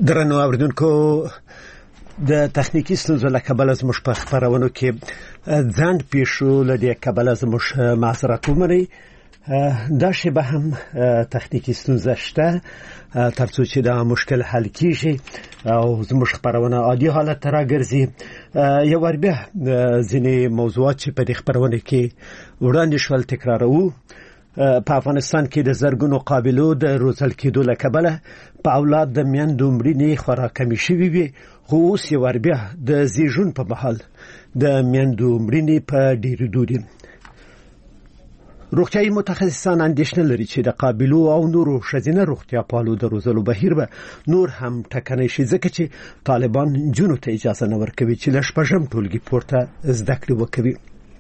درنو اوریدونکو د تخنیکی ستونزو له کبله زموږ په خبرونو کې ځنډ پیښ شو. له دې کبله زموږ معذرت ومنئ. دا شیبه هم تخنیکی ستونزه شته تر څو چې دا مشکل حل کیږي او زموږ خبرونه عادي حالت ته راګرځي. یو ور بیا ځینې موضوعات چې په دې خبرونه کې وړاندې شول تکراروو. په افغانستان کې د زرګونو قابلو د روزل کېدو له کبله په اولاد د میندو مړینې خورا کمې شوې وي، خو اوس یو ور بیا د زیږون په مهال د میندو مړینې په ډېرېدو دي. روغتیايي متخصصان اندېښنه لري چې د قابلو او نورو ښځینه روغتیا پالو د روزلو بهیر به نور هم ټکنی شي، ځکه چې طالبان نجونو ته اجازه نه ورکوي چې له شپږم ټولګي پورته زده کړې وکوي.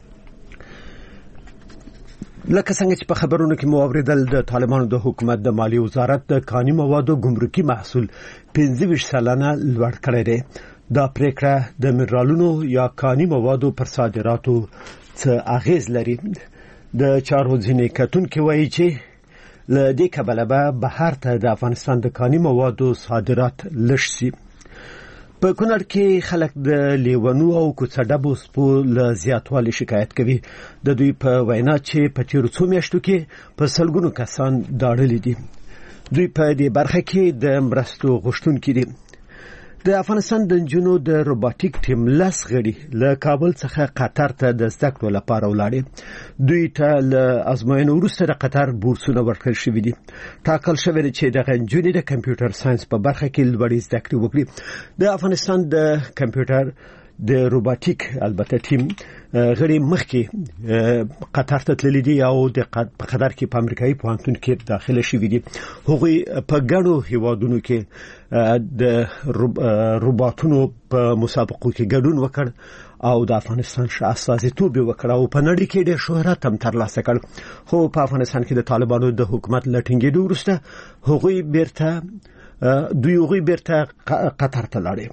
لکه څنګه چې په خبرونو کې مو اوریدل، د طالبانو د حکومت د مالی وزارت د کاني موادو ګمرکي محصول پنځه ویشت سلنه لوړ کړی دی. دا پریکړه د منرالونو یا کاني موادو پر صادراتو څه اغیز لري. د چارو ځینې کتونکي وایي چې له دې کبله به بهر ته د افغانستان د کاني موادو صادرات لږ شي. په کونړ کې خلک د لیونو او کوڅه ډبو سپو له زیاتوالي شکایت کوي. د دوی په وینا چې په تیرو څو میاشتو کې په سلګونو کسان داړلي دي. دوی په دې برخه کې د مرستو غوښتونکي دي. د افغانستان د نجونو د روباټیک ټیم لس غړي له کابل څخه قطر ته د زده کړو لپاره ولاړل. دوی ته له ازموینو وروسته د قطر بورسونه ورکړل شوي دي. ټاکل شوی دی چې دغه نجونې د کمپیوټر ساينس په برخه کې لوړې زده کړې وکړي. د افغانستان د کمپیوټر د روباټیک البته ټیم غړي مخکې قطر ته تللي دي او د په قطر کې په امریکایي پوهنتون کې داخله شوي دي. هغوی په ګڼو هیوادونو کې د روباټونو په مسابقو کې ګډون وکړ او د افغانستان استازیتوب وکړ او په نړۍ کې ډېر شهرت هم ترلاسه کړ. خو په افغانستان کې د طالبانو د حکومت له ټینګېدو وروسته هغوی بیرته دوی هغوی بیرته قطر ته لاړل.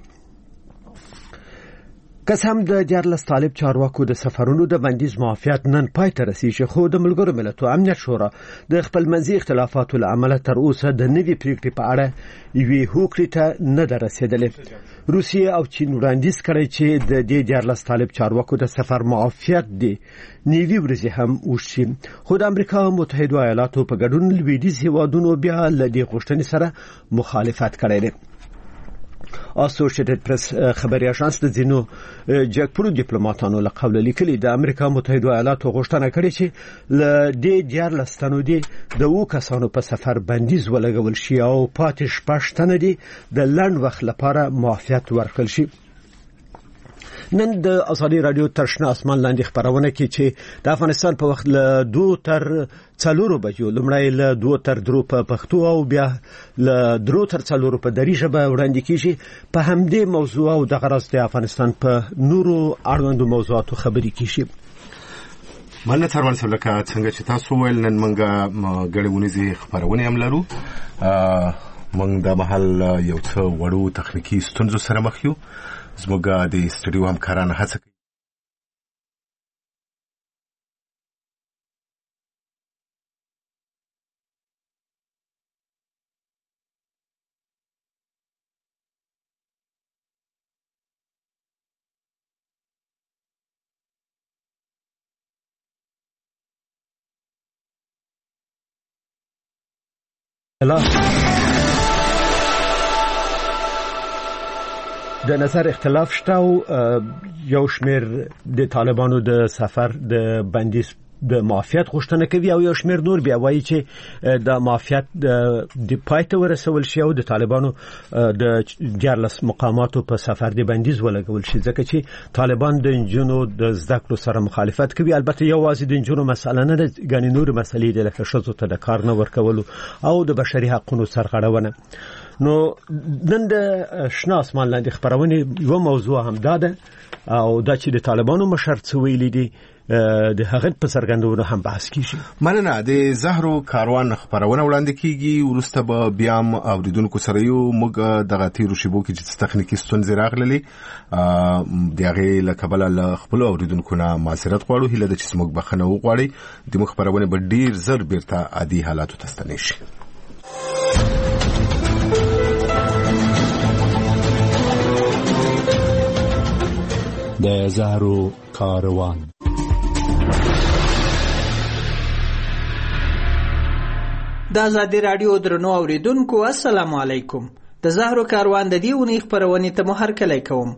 قسم د دیارلس طالب چارواکو د سفرونو د بندیز معافیت نن پای ته رسیږي، خو د ملګرو ملتونو امنیت شورا د خپلمنځي اختلافاتو له امله تر اوسه د نوي پریکړې په اړه یوې هوکړې ته نه ده رسېدلې. روسیه او چین وړاندیز کړی چې د دې دیارلس طالب چارواکو د سفر معافیت دی نیوي ورځې هم وشي، خو د امریکا متحده ایالاتو په ګډون لویدیځ هیوادونو بیا له دې غوښتنې سره مخالفت کړی دی. اسوسییټډ پریس خبري اژانس د ځینو جګپرو ډیپلوماټانو له قوله لیکلي د امریکا متحده ایالاتو غوښتنه کړې چې له دې دیارلس تنو دي د اوو کسانو په سفر بندیز ولګول شي او پاتې شپږ تنه دي د لنډ وخت لپاره معافیت ورکړل شي. نن د ازادي رادیو ترشنه اسمان لاندې خبرونه کې چې د افغانستان په وخت له دوه تر څلورو بجو لمړی له دوه تر درو په پښتو او بیا له درو تر څلورو په دری ژبه وړاندې کیږي. په همدې موضوع او د غرض د افغانستان په نورو اړوندو موضوعاتو خبرې کیږي. مننه ترمن صاحب، لکه څنګه چې تاسو ویل نن موږ غړېونیزي خبرونه هم لرو. موږ د محل یو څه وړو تخنیکی ستونزو سره مخ یو. زموږ د استډیو همکاران هڅه کوي د نظر اختلاف شته او یو شمیر د طالبانو د سفر د بندیز د معافیت غوښتنه کوي او یو شمیر نور بیا وایي چې د معافیت د پای ته ورسول شي او د طالبانو د دیارلس مقاماتو په سفر د بندیز ولګول شي، ځکه چې طالبان د نجونو د زده کړو سره مخالفت کوي. البته یوازې د نجونو مسله نه ده، ګڼې نور مسلې د لکه ښځو ته د کار نه ورکولو او د بشري حقوقو سرغړونه. نو نن د شنه اسمان لاندې خبرونه یو موضوع هم ده او دا چې د طالبانو مشر څه ویلي دي د هغه په سرګندونو هم بحث کیږي. مننه. د زهرو کاروان خبرونه وړاندې کیږي، ورسته به بیا هم اوریدونکو سره یو موږ دغه تیرو شیبو کې چې تخنیکی ستونزې راغلي دغه لکبل له خپل اوریدونکو نه معذرت غواړو. هله د چې موږ بخنه وغواړي د مخ خبرونه به ډیر زر بیرته عادي حالاتو ته ستنې شي. د زهرو کاروان. د آزادي رادیو درنو اوریدونکو السلام علیکم. د زهرو کاروان د دې اونۍ خپرونې ته مو هرکلی کوم.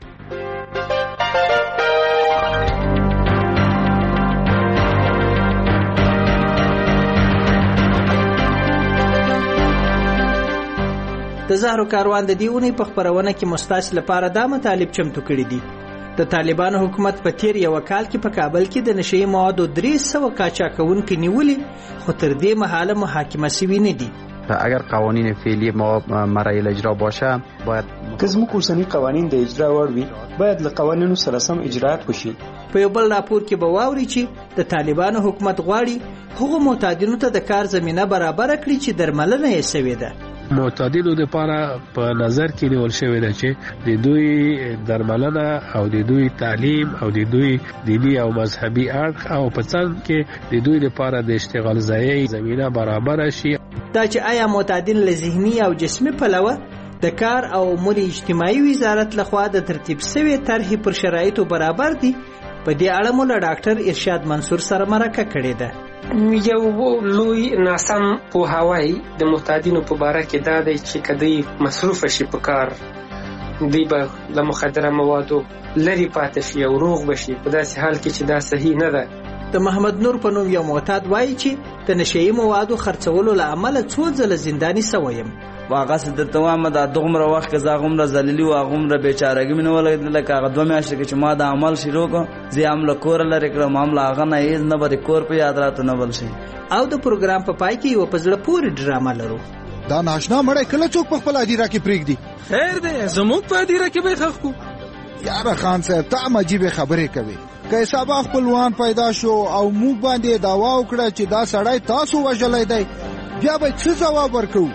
د زهرو کاروان د دې اونۍ په خپرونه کې مستاسو لپاره دا مطالب چمتو کړي دي. د طالبانو حکومت په تیر یو کال کې په کابل کې د نشئی موادو درې سوه قاچاقونکي نیولي، خو تر دې مهاله محاکمه شوي نه دي. اگر قوانین فعلی ما مرایل اجرا باشه باید که زموږ اوسني قوانین د اجرا وړ وي باید له قوانینو سره سم اجرات وشي. په یو بل راپور کې به واوري چې د طالبانو حکومت غواړي هغو معتادینو ته د کار زمینه برابر کړي چې درملنه یې شوې ده. معتادینو لپاره په نظر کې نیول شوی دی چې د دوی درملنه او د دوی تعلیم او د دوی دینی او مذهبي اړخ او په څنګ کې د دوی لپاره د اشتغال ځای زمینه برابر شي. دا چې آیا معتادین له ذهني او جسمي پلوه د کار او امور اجتماعي وزارت لخوا د ترتیب شوی طرحې پر شرایطو برابر دي، په دې اړه مو له ډاکټر ارشاد منصور سره مرکه کړې ده. یو لوی ناسم پوهاوی د معتادینو په باره کې دا دی چې کدی مصروف شي په کار دی به له مخدره موادو لري پاتې شي او روغ بشي، په داسې حال کې چې دا صحیح نه ده. د محمد نور په نوم یو معتاد وایي چې د نشئی موادو خرڅولو له امله څو ځله زنداني سوی یم. واغه ست د توامه د دغمره وخت کې زغمره ذلیلی او غمره بیچارهګی مینه ولګل لکه هغه دوه میاشتې چې ما د عمل شروع کو زی عمل کور لري کړم معاملې هغه نه یې نه بری کور په یاد راته نه بل شي. او د پروګرام په پای کې یو پزړه پوری ډرامه لرو. دا ناشنا مړی کله څوک په خپل ادیره کې پریږدي؟ خیر دی زموږ په ادیره کې به خخ کو. یاره خان صاحب ته عجیب خبرې کوي. که حساب خپلوان پیدا شو او موږ باندې داوا وکړه چې دا سړی تاسو وژلی دی، بیا به څه ځواب ورکوو؟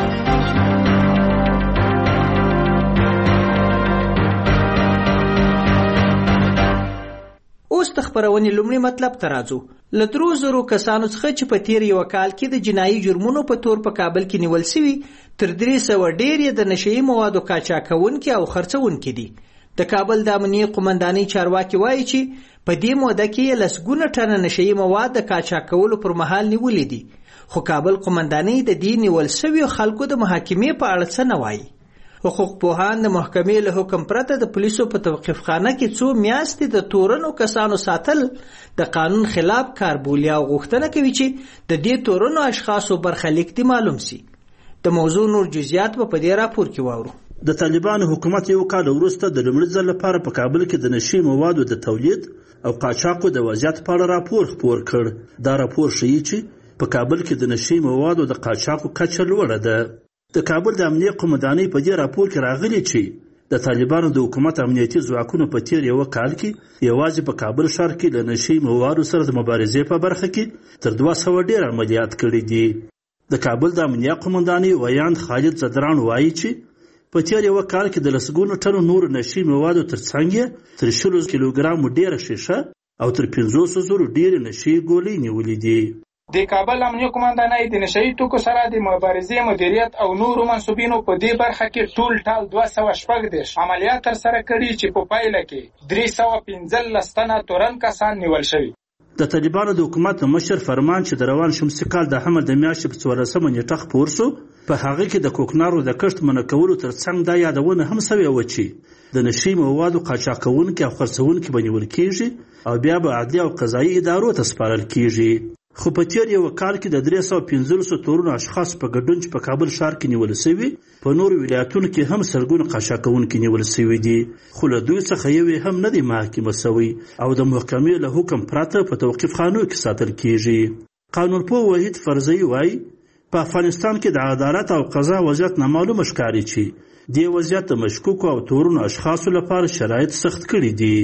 اوس د خپرونې لومړی مطلب ته راځو. له درو زرو کسانو څخه چې په تیر یو کال کې د جنایي جرمونو په تور په کابل کې نیول شوي، تر درې سوه ډېر یې د نشئی موادو قاچاقونکي او خرڅونکي دي. د کابل د امنیې قومندانۍ چارواکي وایي چې په دې موده کې لسګونه ټنه نشئی مواد د قاچاقولو پر مهال نیولې دي، خو کابل قومندانۍ د دې نیول شویو خلکو د محاکمې په اړه څه نه وایي. حقوق پوهان د محکمې له حکم پرته د پولیسو په توقیفخانه کې څو میاشتې د تورنو کسانو ساتل د قانون خلاف کار بولي او غوښتنه کوي چې د دې تورنو اشخاصو برخلیک دي معلوم سي. د موضوع نور جزئیات په دې راپور کې واورو. د طالبانو حکومت یو کال وروسته د لومړي ځل لپاره په کابل کې د نشئی موادو د تولید او قاچاقو د وضعیت په اړه راپور خپور کړ. دا راپور ښیي چې په کابل کې د نشئی موادو د قاچاقو کچه لوړه ده. د کابل د امنیې قومندانۍ په دې راپور کې راغلي چې د طالبانو د حکومت امنیتي ځواکونو په تیر یو کال کې یوازې په کابل ښار کې له نشئی موادو سره د مبارزې په برخه کې تر دوه سوه ډېر عملیات کړي دي. د کابل د امنیې قومندانۍ ویاند خالد زدران وایي چې په تیر یو کال کې د لسګونو ټنو نورو نشئی موادو ترڅنګ یې تر شلو کیلوګرامو ډېره شیشه او تر پنځوسو زرو ډېرې نشئی ګولۍ نیولې دي. د کابل امنیه قومندانۍ د نشئی توکو سره د مبارزې مدیریت او نورو منصوبینو په دې برخه کې ټول ټال دوه سوه شپږ دېرش عملیات ترسره کړي چې په پایله کې درې سوه پنځلس تنه تورن کسان نیول شوي. د طالبانو د حکومت مشر فرمان چې د روان شمسي کال د حمل د میاشتې په څوارلسمه نیټه خپور سو، په هغه کې د کوکنارو د کښت منع کولو ترڅنګ دا یادونه هم سوې وه چې د نشئی موادو قاچاقونکي او خرڅونکي به نیول کېږي او بیا به عدلي او قضایي ادارو ته سپارل کېږي. خو په تیر یو کال کې د درې سوه پنځلسو تورنو اشخاص په ګډون چې په کابل ښار کې نیول شوي، په نورو ولایتونو کې هم سلګونه قاچاقونکي نیول شوي دي، خو له دوی څخه یو هم نه دی محاکمه شوی او د محکمې له حکم پرته په توقیفخانو کې ساتل کیږي. قانونپوه وحید فرزي وایي په افغانستان کې د عدالت او قضا وضعیت نامعلومه ښکاري چې دې وضعیت د مشکوکو او تورنو اشخاصو لپاره شرایط سخت کړي دي.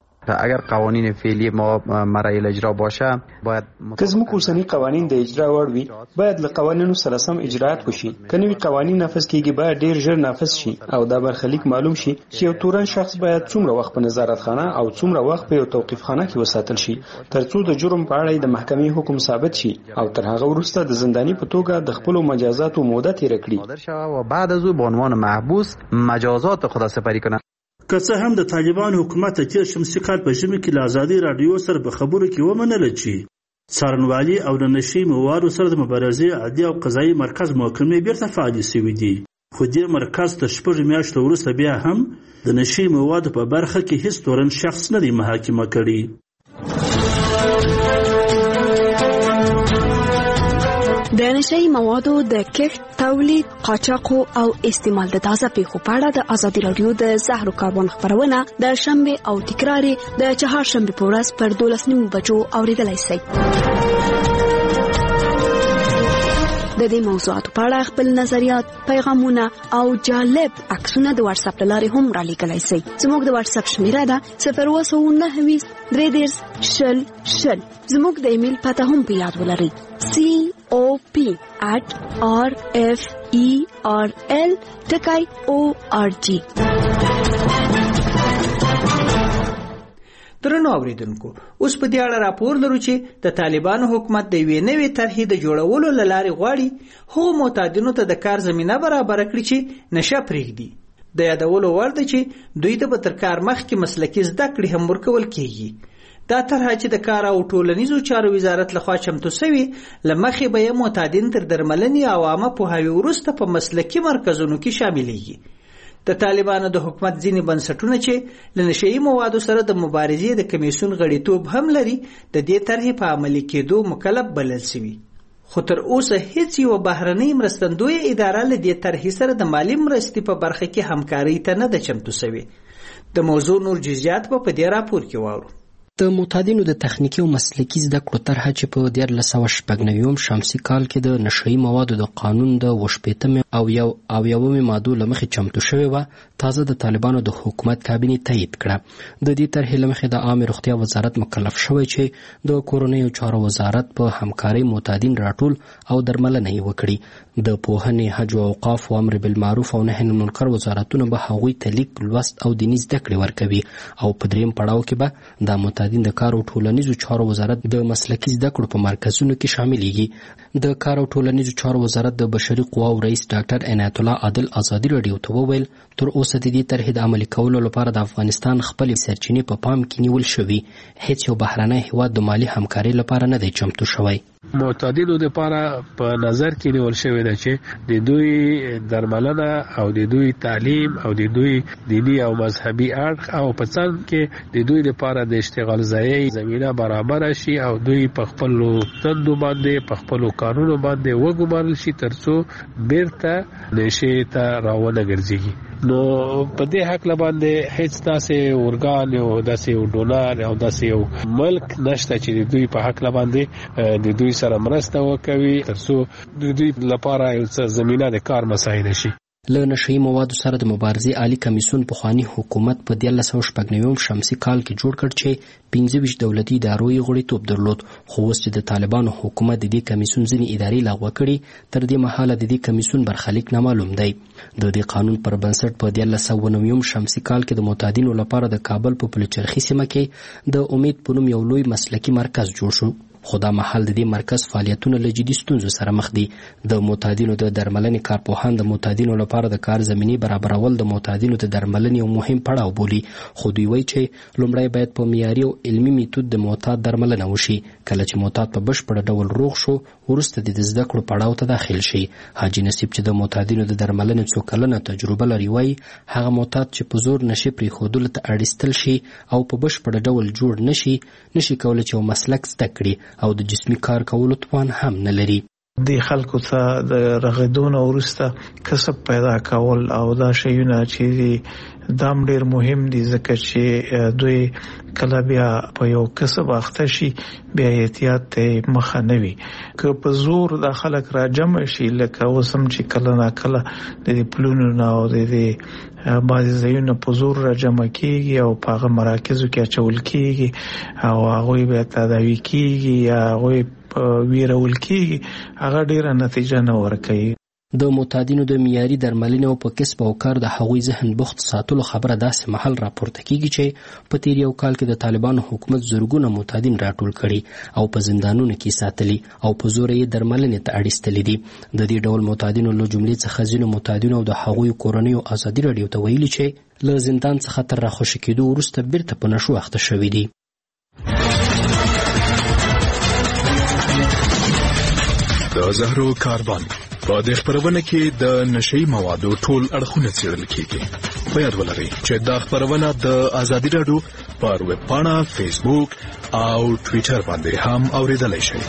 اگر قوانین فعلی ما مرایل اجرا باشه باید که زموږ اوسني قوانین د اجرا وړ وي باید له قوانینو سره سم اجرات وشي. که نوي قوانین نافذ کیږي باید ډیر ژر نافذ شي او دا برخلیک معلوم شي چې یو تورن شخص باید څومره وخت په نظارتخانه او څومره وخت په یو توقیفخانه کې وساتل شي ترڅو د جرم په اړه د محکمې حکم ثابت شي او تر هغه وروسته د زنداني په توګه د خپل مجازاتو موده تیر کړي و بعد از او به عنوان محبوس مجازات خدا سپری کنه. که څه هم د طالبان حکومت تیر شمسي کال په ژمي کې له ازادي رادیو سره په خبرو کې ومنله چې څارنوالي او د نشي موادو سره د مبارزې عادي او قضایي مرکز محکمې بیرته فعالې شوي دي، خو دې مرکز تر شپږ میاشتو وروسته بیا هم د نشي موادو په برخه کې هیڅ تورن شخص نه دی محاکمه کړی. د نشئی موادو د کښت، تولید، قاچاق او استعمال د تازه پیښو په اړه د ازادي رادیو د زهر کاربن خبرونه د شنبه او تکرار د چهارشنبه په ورځ پر دولس نیم بجو اوریدلای شئ. د دې موضوعاتو په اړه خپل نظریات، پیغامونه او جالب عکسونه د واتس اپ لارې هم را لیږلی شئ. زموږ د واتس اپ شمیره ده صفر اووه سوه نهه ویشت درې دېرش شل شل. زموږ د ایمیل پته هم په یاد ولرئ: سی او پی at r f e r l ټکی او ار جی. درنو اوریدونکو، اوس په دې اړه راپور لرو چې د طالبانو حکومت د یوې نوې طرحې د جوړولو له لارې غواړي هغو معتادینو ته د کار زمینه برابره کړي چې نشه پرېږدي. د یادولو وړ ده چې دوی ته به تر کار مخکې مسلکي زده کړې هم ورکول کېږي. دا طرحه چې د کار او ټولنیزو چارو وزارت لخوا چمتو شوې، له مخې به یې معتادین تر درملنې او عامه پوهاوي وروسته په مسلکي مرکزونو کې شاملېږي. د طالبانو د حکومت ځینې بنسټونه چې له نشهیي موادو سره د مبارزې د کمیسیون غړیتوب هم لري، د دې طرحې په عملي کېدو مکلف بلل شوي، خو تر اوسه هیڅ یوه بهرنۍ مرستندویه اداره له دې طرحې سره د مالي مرستې په برخه کې همکارۍ ته نه ده چمتو شوې. د موضوع نور جزئیات به په دې راپور کې واورو. د معتادینو د تخنیکي او مسلکي زده کړو طرحه چې په دیارلس سوه شپږ نوي شمسي کال کې د نشهیي موادو د قانون د اووه شپېتمې او یو اویاومې مادو له مخې چمتو شوې وه، تازه د طالبانو د حکومت کابینې تایید کړه. د دې طرحې له مخې د عامې روغتیا وزارت مکلف شوی چې د کورنیو چارو وزارت په همکارۍ معتادین راټول او درملنه یې وکړي. د پوهنې، حج او اوقاف او امر بالمعروف او نهي عن المنکر وزارتونه به هغوی ته لیک، لوست او دیني زده کړې ورکوي، او په دریم پړاو کې به د معتادین د کار او ټولنیزو چارو وزارت د مسلکي زده کړو په مرکزونو کې شاملېږي. د کار او ټولنیزو چارو وزارت د بشري قواو رئیس ډاکټر عنایت الله عادل ازادي راډیو ته وویل تر اوسه د دې طرحې د عملي کولو لپاره د افغانستان خپلې سرچینې په پام کې نیول شوي، هیڅ یو بهرنی هیواد د مالي همکارۍ لپاره نه دی چمتو شوی. معتادینو لپاره په نظر کې نیول شوی ده چې د دوی درملنه او د دوی تعلیم او د دوی دینی او مذهبي اړخ او په څنګ کې د دوی لپاره د اشتغال ځای زمینه برابر شي او دوی په خپل تندو باندې په خپل کارونو باندې وګمارل شي ترڅو بیرته نشې ته راونه ګرځي. نو په دې حق باندې هیڅ داسې ورګان او داسې ډونر او داسې یو ملک نشته چې دوی په حق باندې د دوی سره مرسته وکوي ترڅو د دوی لپاره یو څه زمینه د کار مساعده شي. له نشهیي موادو سره د مبارزې عالی کمیسیون پخواني حکومت په دیارلس سوه شپږ نوي شمسي کال کې جوړ کړ چې پنځه ویشت دولتي ادارو یې غړیتوب درلود، خو اوس چې د طالبانو حکومت د دې کمیسیون ځینې ادارې لغوه کړي، تر دې مهاله د دې کمیسیون برخلیک نامعلوم دی. د دې قانون پر بنسټ په دیارلس سوه نوي شمسي کال کې د معتادینو لپاره د کابل په پلچرخي سیمه کې د امید په نوم یو لوی مسلکي مرکز جوړ شو، خو دا مهال د دې مرکز فعالیتونه له جدي ستونزو سره مخ دي. د معتادینو د درملنې کارپوهان د معتادینو لپاره د کار زمینې برابرول د معتادینو د درملنې یو مهم پړاو بولي، خو دوی وایي چې لومړی باید په معیاري او علمي میتود د معتاد درملنه وشي. کله چې معتاد په بشپړ ډول روغ شو، وروسته د زده کړو پړاو ته داخل شي. حاجي نصیب چې د معتادینو د درملنې څو کلنه تجربه لري وایي هغه معتاد چې په زور نشي پرېښودلو ته اړیستل شي او په بشپړ ډول جوړ نشي نشي کولی چې یو مسلک زده کړي او د جسمي کار کولو توان هم نه لري. د خلکو ته د رغیدونو وروسته کسب پیدا کول او دا شیونه چې دام ډیر مهم دي ځکه چې دوی کله بیا په یو کسب اخته شي بیا احتیاط ته مخه نه وي. که په زور د خلک را جمع شي لکه اوسم چې کله نه کله د پلونو نه او د بعضې ځایونه په زور را جمع کېږي او په هغه مراکزو کې اچول کېږي او هغوی بیا تداوي کېږي یا هغوی ویرول کېږي، هغه ډیره نتیجه نه ورکوي. د معتادینو د معیاري درملنې او په کسب او کار د هغوی ذهن بوخت ساتلو خبره داسې مهال راپورته کیږي چې په تیر یو کال کې د طالبانو حکومت زرګونه معتادین راټول کړي او په زندانونو کې ساتلي او په زور یې درملنې ته اړیستلي دي. د دې ډول معتادینو له جملې څخه ځینو معتادینو او د هغوی کورنیو ازادي راډیو ته ویلي چې له زندان څخه تر راخوشي کېدو وروسته بیرته په نشو اخته شوي دي. د زهرو کاروان په دې خبرونه کې د نشئی موادو ټول اړخونه څېړل کیږي. په یاد ولرئ چې دا خبرونه د ازادي راډیو پر ویب پاڼه، فیسبوک او ټویټر باندې هم اوریدلای شئ.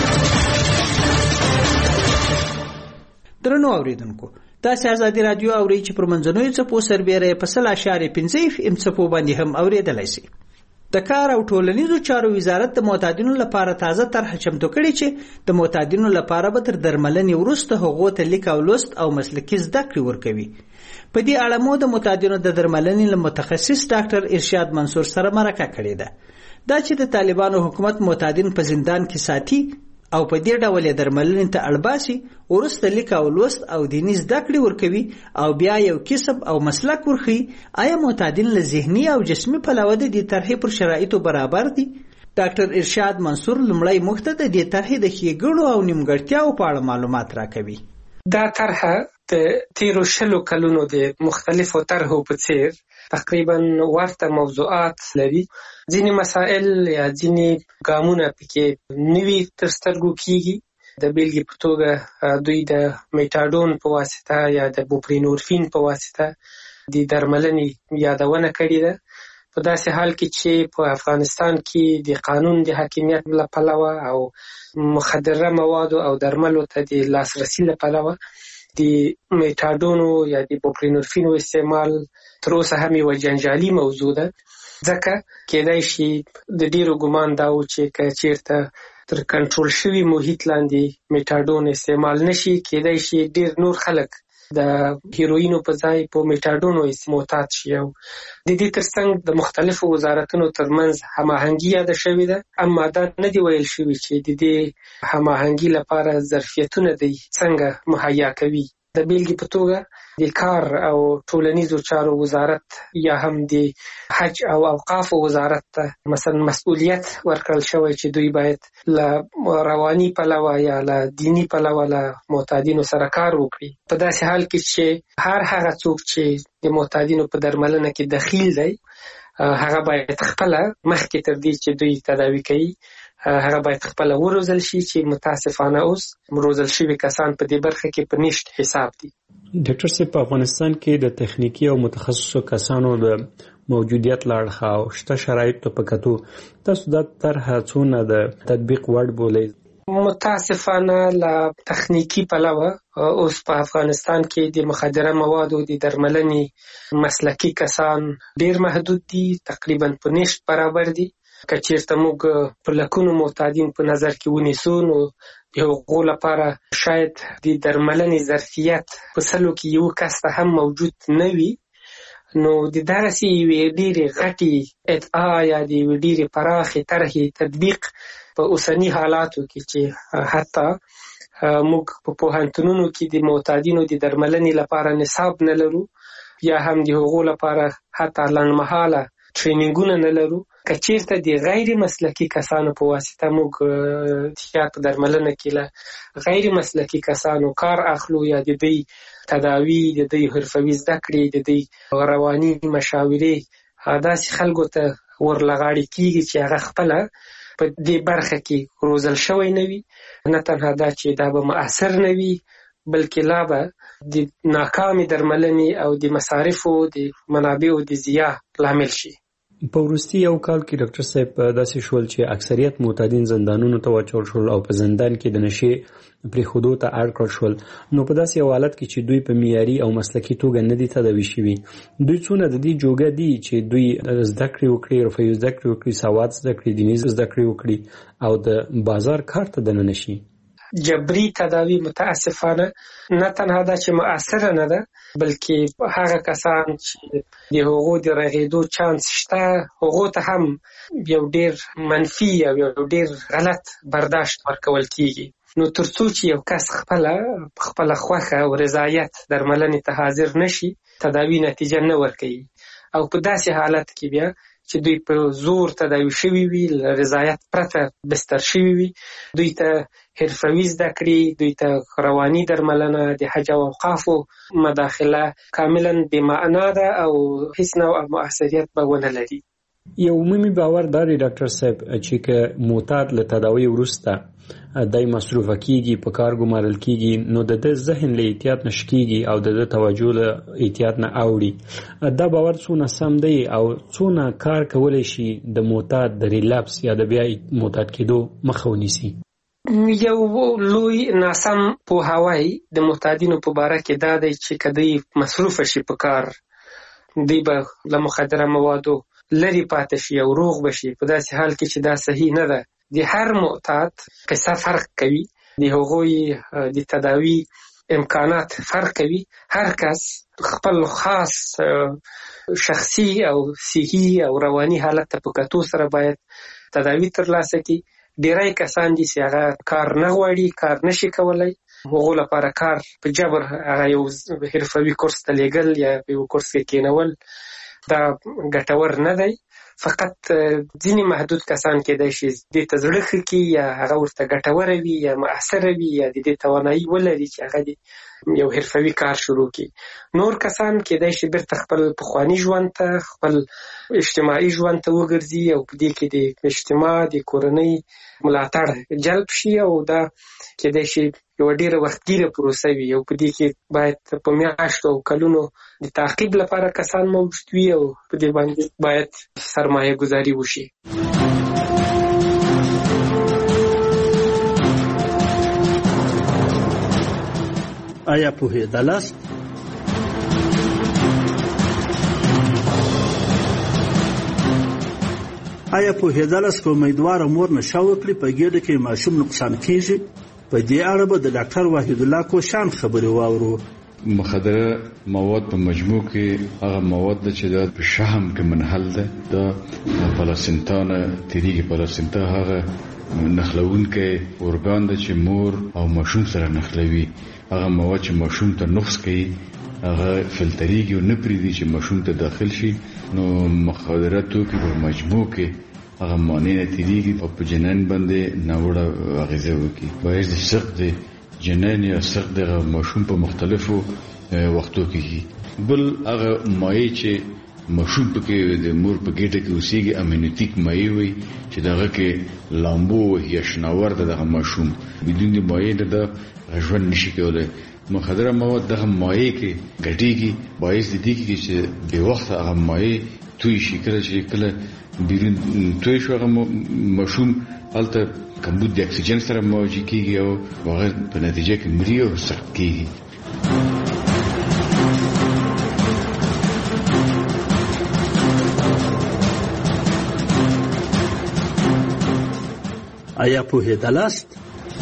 درنو اوریدونکو، تاسو ازادي راډیو اورئ چې پر منځنوي څپو سربېره په سل اشاریه پنځه اف ام څپو باندې هم اوریدلای شئ. د کار او ټولنیزو چارو وزارت د معتادینو لپاره تازه طرح چمتو کړې چې د معتادینو لپاره به تر درملنې وروسته هغو ته لیک او لوست او مسلکي زده کړې ورکوي. په دې اړه مو د معتادینو د درملنې له متخصص ډاکټر ارشاد منصور سره مرکه کړې ده. دا چې د طالبانو حکومت معتادین په زندان کې ساتي او په دې ډول یې درملنې ته اړباسي، وروسته لیک او لوست او دیني زده کړې ورکوي او بیا یو کسب او مسلک ورخي. آیا معتادین له ذهني او جسمي پلوه د دې طرحې پر شرایطو برابر دي؟ ډاکټر ارشاد منصور لومړی موږ ته د دې طرحې د ښېګڼو او نیمګړتیاو په اړه معلومات راکوي. دا طرحه د تیرو شلو کلونو د مختلفو طرحو په څیر تقریبا ورته موضوعات لري. ځینې مسائل یا ځینې ګامونه پکې نوي تر سترګو کیږي. د بیلګې په توګه دوی د میټاډون په واسطه یا د بوپرینورفین په واسطه د درملنې یادونه کړې ده، په داسې حال کې چې په افغانستان کې د قانون د حاکمیت له پلوه او مخدره موادو او درملو ته د لاسرسي له پلوه د میټاډونو یا د بوپرینورفینو استعمال تر اوسه هم یوه جنجالي موضوع ده، ځکه کېدای شي د ډیرو ګمان دا و چې که چیرته تر کنټرول شوي محیط لاندې میټاډون استعمال نشي، کېدای شي ډیر نور خلک د هیروینو په ځای په میټاډونو معتاد شي. او د دې ترڅنګ د مختلفو وزارتونو ترمنځ هماهنګي یاده شوې ده، اما دا نه دی ویل شوي چې د دې هماهنګي لپاره ظرفیتونه دی څنګه مهیا کوي. د بیلګې په توګه د کار او ټولنیزو چارو وزارت یا هم د حج او اوقافو وزارت ته مثلا مسؤلیت ورکړل شوی چې دوی باید له رواني پلوه یا له دینی پلوه له معتادینو سره کار وکړي، په داسې حال کې چې هر هغه څوک چې د معتادینو په درملنه کې دخیل دی هغه باید خپله مخکې تر دې چې دوی تداوي کوي هغه باید خپله وروزل شي، چې متاسفانه اوس روزل شوي کسان په دې برخه کې په نیشت حساب دي. ډاکټر صاحب، په افغانستان کې د تخنیکی او متخصصو کسانو د موجودیت له اړخه او شته شرایطو په کتو تاسو دا طرحه څونه د تطبیق وړ بولئ؟ متاسفانه له تخنیکی پلوه اوس په افغانستان کې د مخدره موادو د درملنې مسلکي کسان ډیر محدود دي، تقریبا په نیشت برابر دي. که چیرته موږ په لکونو معتادین په نظر کې ونیسو نو د هغو لپاره شاید د درملنې ظرفیت په سلو کې یو کس ته هم موجود نه وي. نو د دغسې یوې ډېرې غټې ادعا یا د یوې ډېرې پراخې طرحې تطبیق په اوسني حالاتو کې چې حتی موږ په پوهنتونونو کې د معتادینو د درملنې لپاره نصاب نه لرو یا هم د هغو لپاره حتی لنډمهاله ټرینینګونه نه لرو، که چیرته د غیر مسلکي کسانو په واسطه موږ تیا په درملنه کې له غیر مسلکي کسانو کار اخلو یا د دوی تداوی، د دوی حرفوي زده کړې، د دوی رواني مشاورې داسې خلکو ته ورلغاړې کیږي چې هغه خپله په دې برخه کې روزل شوی نه وي. نه تنها دا چې دا به مؤثر نه وي بلکې لا به د ناکامې درملنې او د مصارفو د منابعو د ضیاع لامل شي. په وروستي یو کال کې ډاکټر صاحب داسې شول چې اکثریت معتادین زندانونو ته واچول شول او په زندان کې د نشې پرېښودو ته اړ کړل شول. نو په داسې یو حالت کې چې دوی په معیاري او مسلکي توګه نه دي تداوي شوي، دوی څونه د دې جوګه دي چې دوی زده کړې وکړي، حرفوي زده کړې وکړي، سواد زده کړي، دیني زده کړې وکړي او د بازار کار ته دننه شي. جبري تداوی متاسفانه نه تنها دا چې مؤثره نه ده بلکې هغه کسان چې د هغو د رغېدو چانس شته هغو ته هم یو ډیر منفي او یو ډیر غلط برداشت ورکول کیږي. نو ترڅو چې یو کس خپل خپل خوخه او رضایت درملنې ته حاضر نشي تداوی نتیجه نه ورکوي او په داسې حالت کې بیا چې دوی په زور تداوی شوي وي رضایت پرته بستر شوي وي دوی ته حرفوي زده کړې دوی ته رواني درملنه د حج او اوقافو مداخله کاملا بې معنا ده او هیڅ نوع مؤثریت به ونه لري. یو عمومي باور دا دی ډاکټر صاحب چې که معتاد له تداوی وروسته دای مصروفه کیږي په کار ګمارل کیږي نو د د ذهن له احتیاط نش کیږي او د توجه له احتیاط نه اوړي دا باور څونه سم دی او څونه کار کولای شي د معتاد د ریلاپس یا د بیا معتاد کېدو مخه ونیسي. یو لوی ناسم پوهاوی د معتادینو په باره کې دا دی چې که دوی مصروفه شي په کار دوی به له مخدره موادو لري پاتې شي او روغ بشي په داسې حال کې چې دا صحیح نه ده. د هر معتاد قصه فرق کوي د هغوی د تداوی امکانات فرق کوي هر کس خپل خاص شخصي او صحي او رواني حالت ته په کتو سره باید تداوی ترلاسه کړي. ډیری کسان دي چې هغه کار نه غواړي کار نشي کولای هغو لپاره کار په جبر هغه یو حرفوي کورس ته لیږل یا یو کورس کې کېنول دا ګټور نه دی. فقط ځینې محدود کسان کېدای شي دې ته زړه ښه کړي یا هغه ورته ګټوره وي یا مؤثره وي یا د دې توانایي ولري چې هغه د یو حرفوي کار شروع کړي. نور کسان کېدای شي بیرته خپل پخواني ژوند ته خپل اجتماعي ژوند ته وګرځي او په دې کې د اجتماع د کورنۍ ملاتړ جلب شي او دا کېدای شي یو ډیره وختګیره پروسه وي او په دې کې باید په میاشتو او کلونو د تعقیب لپاره کسان موجود وي او په دې باندې باید سرمایه گذاري وشي. آیا پوهېدلاست آیا پوهېدلاست که امیدواره مور نشه وکړي په ګېډه کې ماشوم نقصان کیږي؟ په دې اړه به د ډاکټر وحید الله کوشان خبرې واورو. مخدره مواد په مجموع کې هغه مواد چې د په شحم کې منحل ده د پلاسینتا نه تیریږي. پلاسینتا هغه نخلونکی ارګان ده چې مور او ماشوم سره نخلوي. هغه مواد چې ماشوم ته نفس کوي هغه فلتریږي او نه پریږدي چې ماشوم ته داخل شي. نو مخدره توکي په مجموع کې هغه معنی نه تیریږي او په جنین باندې ناوړه اغیزه وکړي. باید سخت دی جنین یا سخت دی ماشوم په مختلفو وختو کې. بل هغه مایع چې ماشوم پکې د مور په ګېډه کې اوسېږي امینوتیک مایع وي چې دغه کې لامبو یا شناور ده دغه ماشوم بدون د مایع د ژوند نشي کولی. مخدره مواد دغه مایع کې ګډېږي باعث د دې کې چې بې وخته هغه مایع توی شي. کله چې کله بیرون توی شو هغه ماشوم هلته کمبود د اکسیجن سره مواجه کېږي او هغه په نتیجه کې مري او سخت کېږي. آیا پوهېدلاست؟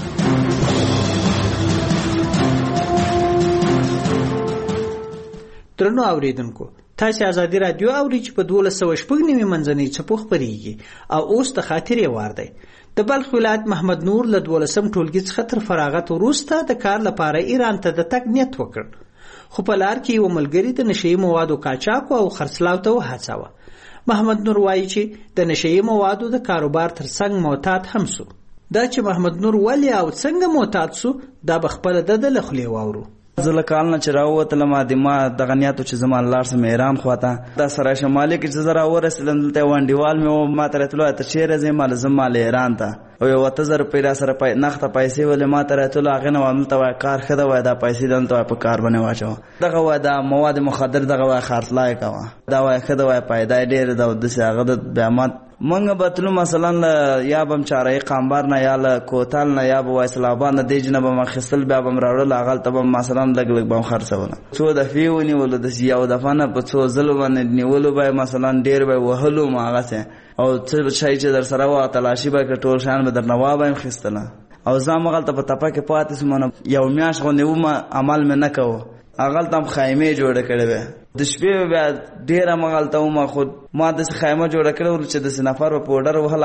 درنو اوریدونکو تاسو ازادي رادیو اوري چې په دولس سوه شپږ نیمې منځنۍ څپو خپرېږي او اوس د خاطرې وار دی. د بلخ ولایت محمد نور له دولسم ټولګي څخه تر فراغت وروسته د کار لپاره ایران ته د تګ نیت وکړ خو په لار کې یو ملګري د نشهیي موادو قاچاق او خرڅلاو ته وهڅاوه. محمد نور وایي چې د نشهیي موادو د کاروبار ترڅنګ معتاد هم سو. دا چې محمد نور ولې او څنګه معتاد سو دا به خپله د ده له خولې واورو. زه له کال نه چې راووتلم د ما دغه نیت و چې زما لاړ شم ایران خواته. دا سرای شمالي کې چې زه راورسېدم دلته یو انډیوال مې و ما ته راتلو ته چېرې ځې ما زه مال ایران ته او یو اته زره روپۍ را سره نغته پیسې ولې ما ته راتلو هغې نه وایي دلته وایي کار ښه ده وایي دا پیسې دلته وایي په کار باندې واچوه دغه وایي دا مواد مخدر دغه وایي خرڅلا یې کوه دا وایي ښه ده وایي پیدا یې ډېره ده او داسې هغه د بیا ما منګه به تلو مثلا یا به م چارهی قامبار نه یا له کوتل نه یا به وایسل آباد نه دې نه به م اخیستل بیا به م راوړل هغلته به م مثلا لږ لږ به م خرڅوله څو دفعې ونیولو داسې یو دفعه نه په څو ځلو باندې نیولو به مثلا ډېر به یې وهلو م هغسې او څه شی چې در سره وه تلاشي به کړه ټول شیان به درنه وا به یم خیستله او زه همغلته په تپه کې پاتې سوم نو یو میاشت غوندې ومه عمل مې نه کوه هغلته هم خیمې جوړه کړې وې د شپې بیا ډېره همغلته ومه خو ما داسې خیمه جوړه کړې وه چې داسې نفر به په ډر وهله